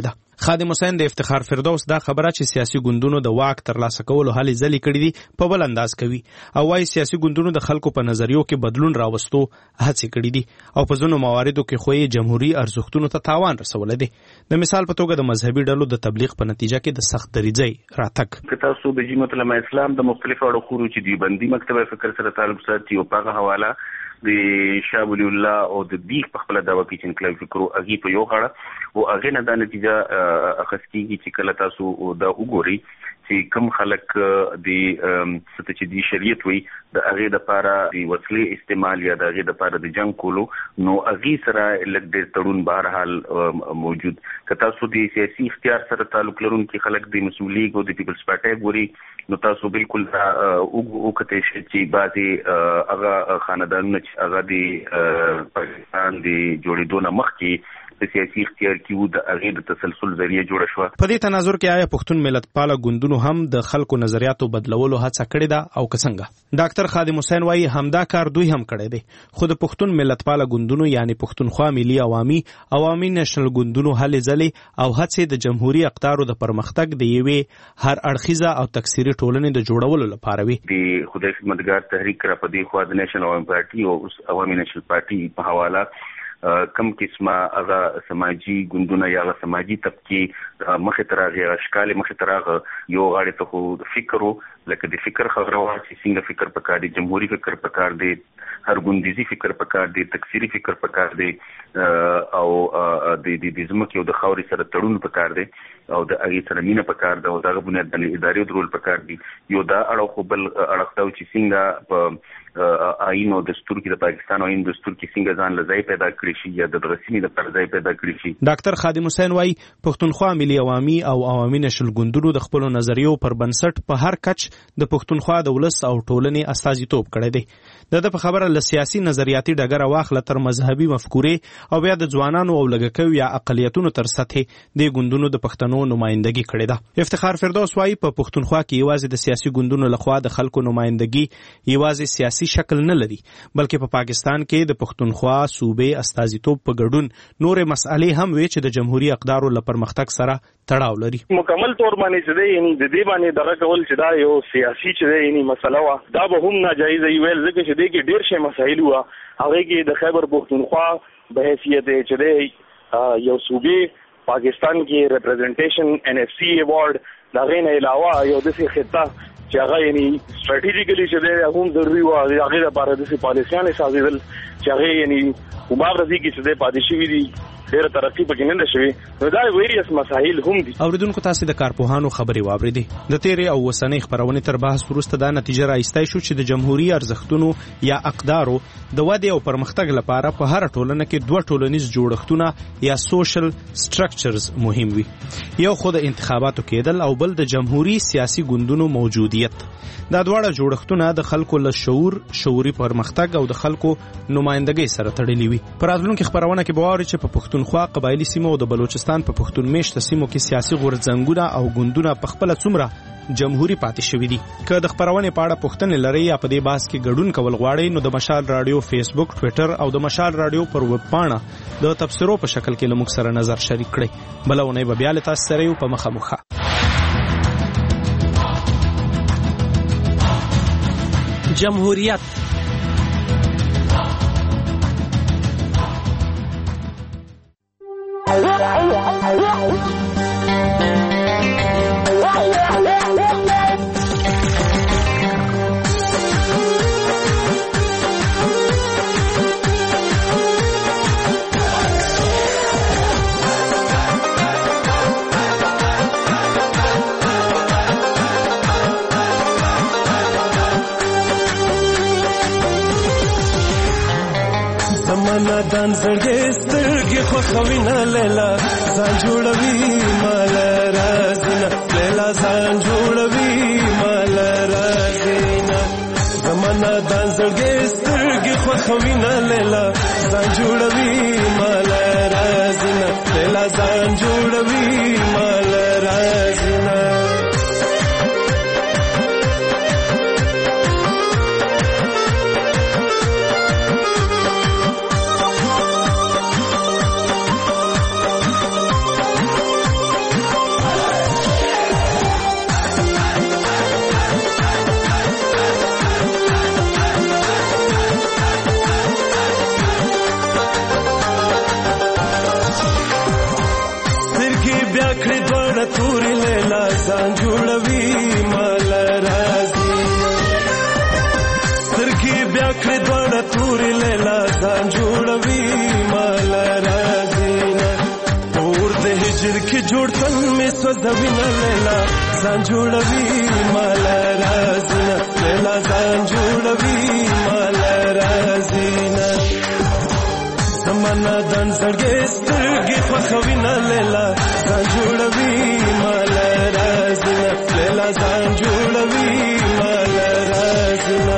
خادم حسین د افتخار فردوس دا خبره چې سیاسي ګوندونو د واک ترلاسه کولو هلې ځلې کړې دي په بل انداز کوي او وايي سیاسي ګوندونو د خلکو په نظریو کې بدلون راوستو هڅې کړې دي او په ځینو مواردو کې خو یې جمهوریت ارزښتونو ته تاوان رسولی دی. د مثال په توګه د مذهبي ډلو د تبلیغ په نتیجه کې د سخت دریځۍ راتګ. که تاسو د جمعیت العلماء اسلام د مختلفو اړخونو چې دیوبندي مکتبه فکر سره تعلق ساتي او په حواله د شاه ولی الله او د دیغ په خپل دعوا کې چې انقلاب فکرو اغي په یو غاړه او اغه نه د نتیجه اخستیږي چې کله تاسو دا وګوري چې کم خلک د ستې د شریعت وي د اغه د لپاره د وسلې استعمال یا د اغه د لپاره د جنگ کولو نو اغه سره لږ ډېر تړون بهر حال موجود. که تاسو د سیاسي اختیار سره تعلق لرونکي خلک د مسلم لیگ او د پیپلز پارټي ګوري نو تاسو بالکل او کته شي چې بعضي اغه خاندانونه چې اغه د پاکستان د جوړېدو نه مخکې د سیاسي اختیار کیو د اغه د تسلسل ذریعہ جوړ شو. په دې تناظر کې آیا پښتون ملت پاله ګوندونو هم د خلکو نظریاتو بدلولو هڅه کړې ده او څنګه؟ ډاکټر خادم حسین وايي همدا کار دوی هم کړی دی خو د پښتون ملت پاله ګوندونو یعنی پښتونخوا ملي عوامي نېشنل ګوندونو هلې ځلې او هڅې د جمهوریت اقدارو د پرمختګ د یوې هر اړخیزه او تکثیري ټولنې د جوړولو لپاره وي. د خدای خدمتګار تحریک را په دې خوا د نېشنل عوامي پارټي او عوامي نېشنل پارټي په حواله کم قسمه هغه سماجی ګوندونه یا هغه سماجی طبقه مخه ترغه اشکال مخه ترغه یو غاړي ته خو فکرو لکه د فکر خبره وا چې څنګه فکر پکار دی جمهوریت فکر پکار دی هر ګوندیزي فکر پکار دی تکثیری فکر پکار دی او د زمکه او د خاوري سره تړون پکار دی او د اغه سره مینه پکار دی او دغه بنیاد باندې اداري رول پکار دی یو دا اړه خو بل اړه تاو چې څنګه په آئین او دستور کې د پاکستان آئین دستور کې څنګه ځان لځای پیدا کړی شي یا د رسمي د پرځای پیدا کړی شي. ډاکټر خادم حسین وايي پښتونخوا ملي عوامي او عوامي نېشنل ګوندونو د خپل نظریو پر بنسټ په هر کچ د پښتونخوا د ولس او ټولنې استازیتوب کړی دی. د په خبره له سیاسي نظریاتي ډګره واخله تر مذهبي مفکورې او بیا د ځوانانو او لږکیو یا اقلیتونو تر سطحې د ګوندونو د پښتنو نمائندګي کړې ده. افتخار فردوس وايي په پښتونخوا کې یوازې د سیاسي ګوندونو لخوا د خلکو نمائندګي یوازې سیاسي شکل نه لري بلکې په پاکستان کې د پښتونخوا صوبې استازیتوب په ګډون نورې مسالې هم وي چې د جمهوریت اقدارو له پرمختګ سره تړاو لري. مکمل تور باندې چې دی یعنی د دې باندې دغه کول چې دا یو سیاسي چې دی یعنی مسله وا دا به هم ناجایز ویل ځکه چې دی کې ډیر شی مسایل وا هغه کې د خیبر پښتونخوا به حیثیت چې دی یو صوبې پاکستان کې ریپرزنټیشن NFC ایوارډ دا غین علاوه یو د څه خطه چې هغه یعنی سټریټیجیکلی چې دی هم ضروري و هغه لپاره د څه پالیسیانه سازیدل چې هغه یعنی وماغزي کې چې دی پادشي وي ډېر ترقی پکې نه شوي نو دا ویریس مسایل هم دي. اوریدونکو تاسو د کارپوهانو خبرې واوریدي. د تیرې او وسنۍ خبرونې تر بحث وروسته دا نتیجه راایستای شو چې د جمهوریت ارزښتونو یا اقدارو د ودې او پرمختګ لپاره په هر ټولنه کې دوه ټولنیز جوړښتونه یا سوشل سټرکچرز مهم وي. یو خو د انتخاباتو کېدل او بل د جمهوریت سیاسي ګوندونو موجودیت. دا دواړه جوړښتونه د خلکو له شعوري پرمختګ او د خلکو نمائندګۍ سره تړلي وي. پر راتلونکي خبرونه کې به واورئ چې په پښتونخوا قبایلی سیمو او د بلوچستان په پښتون میشته سیمو کې سیاسي غورځنګونه او ګوندونه په خپل څومره جمهوریت پاتې شوي دي. که د خبرونې په اړه پوښتنې لرئ یا په دې بحث کې ګډون کول غواړئ نو د مشال رادیو فیسبوک ټویټر او د مشال رادیو پر ویب پاڼه د تبصرو په شکل کې له موږ سره نظر شریک کړئ. بله اونۍ به بیا له تاسو سره یو په مخامخ. جمهوریت دان زړګې سترګې خوښوي نه لیلا ځان جوړوي مال رازینا لیلا ځان جوړوي مال رازینا زمانہ دان زړګې سترګې خوښوي نه لیلا ځان جوړوي مال رازینا لیلا ځان جوړوي مال رازینا. سوځوینه لیلا ځان جوړوي مال رازینا لیلا ځان جوړوي مال رازینا زمانہ دن زړګي سترګې خوښوینه لیلا ځان جوړوي مال رازینا لیلا ځان جوړوي مال رازینا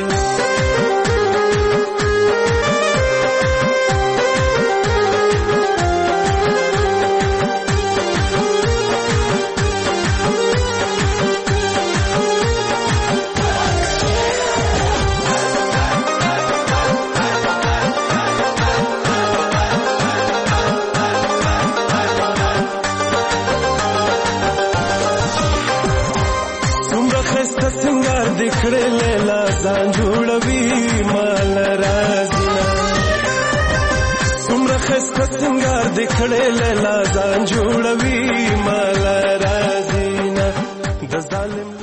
دکړې لیلا ځان جوړوي مال رازینا څومره ښایسته سینګار دکړې لیلا ځان جوړوي مال رازینا د ظالم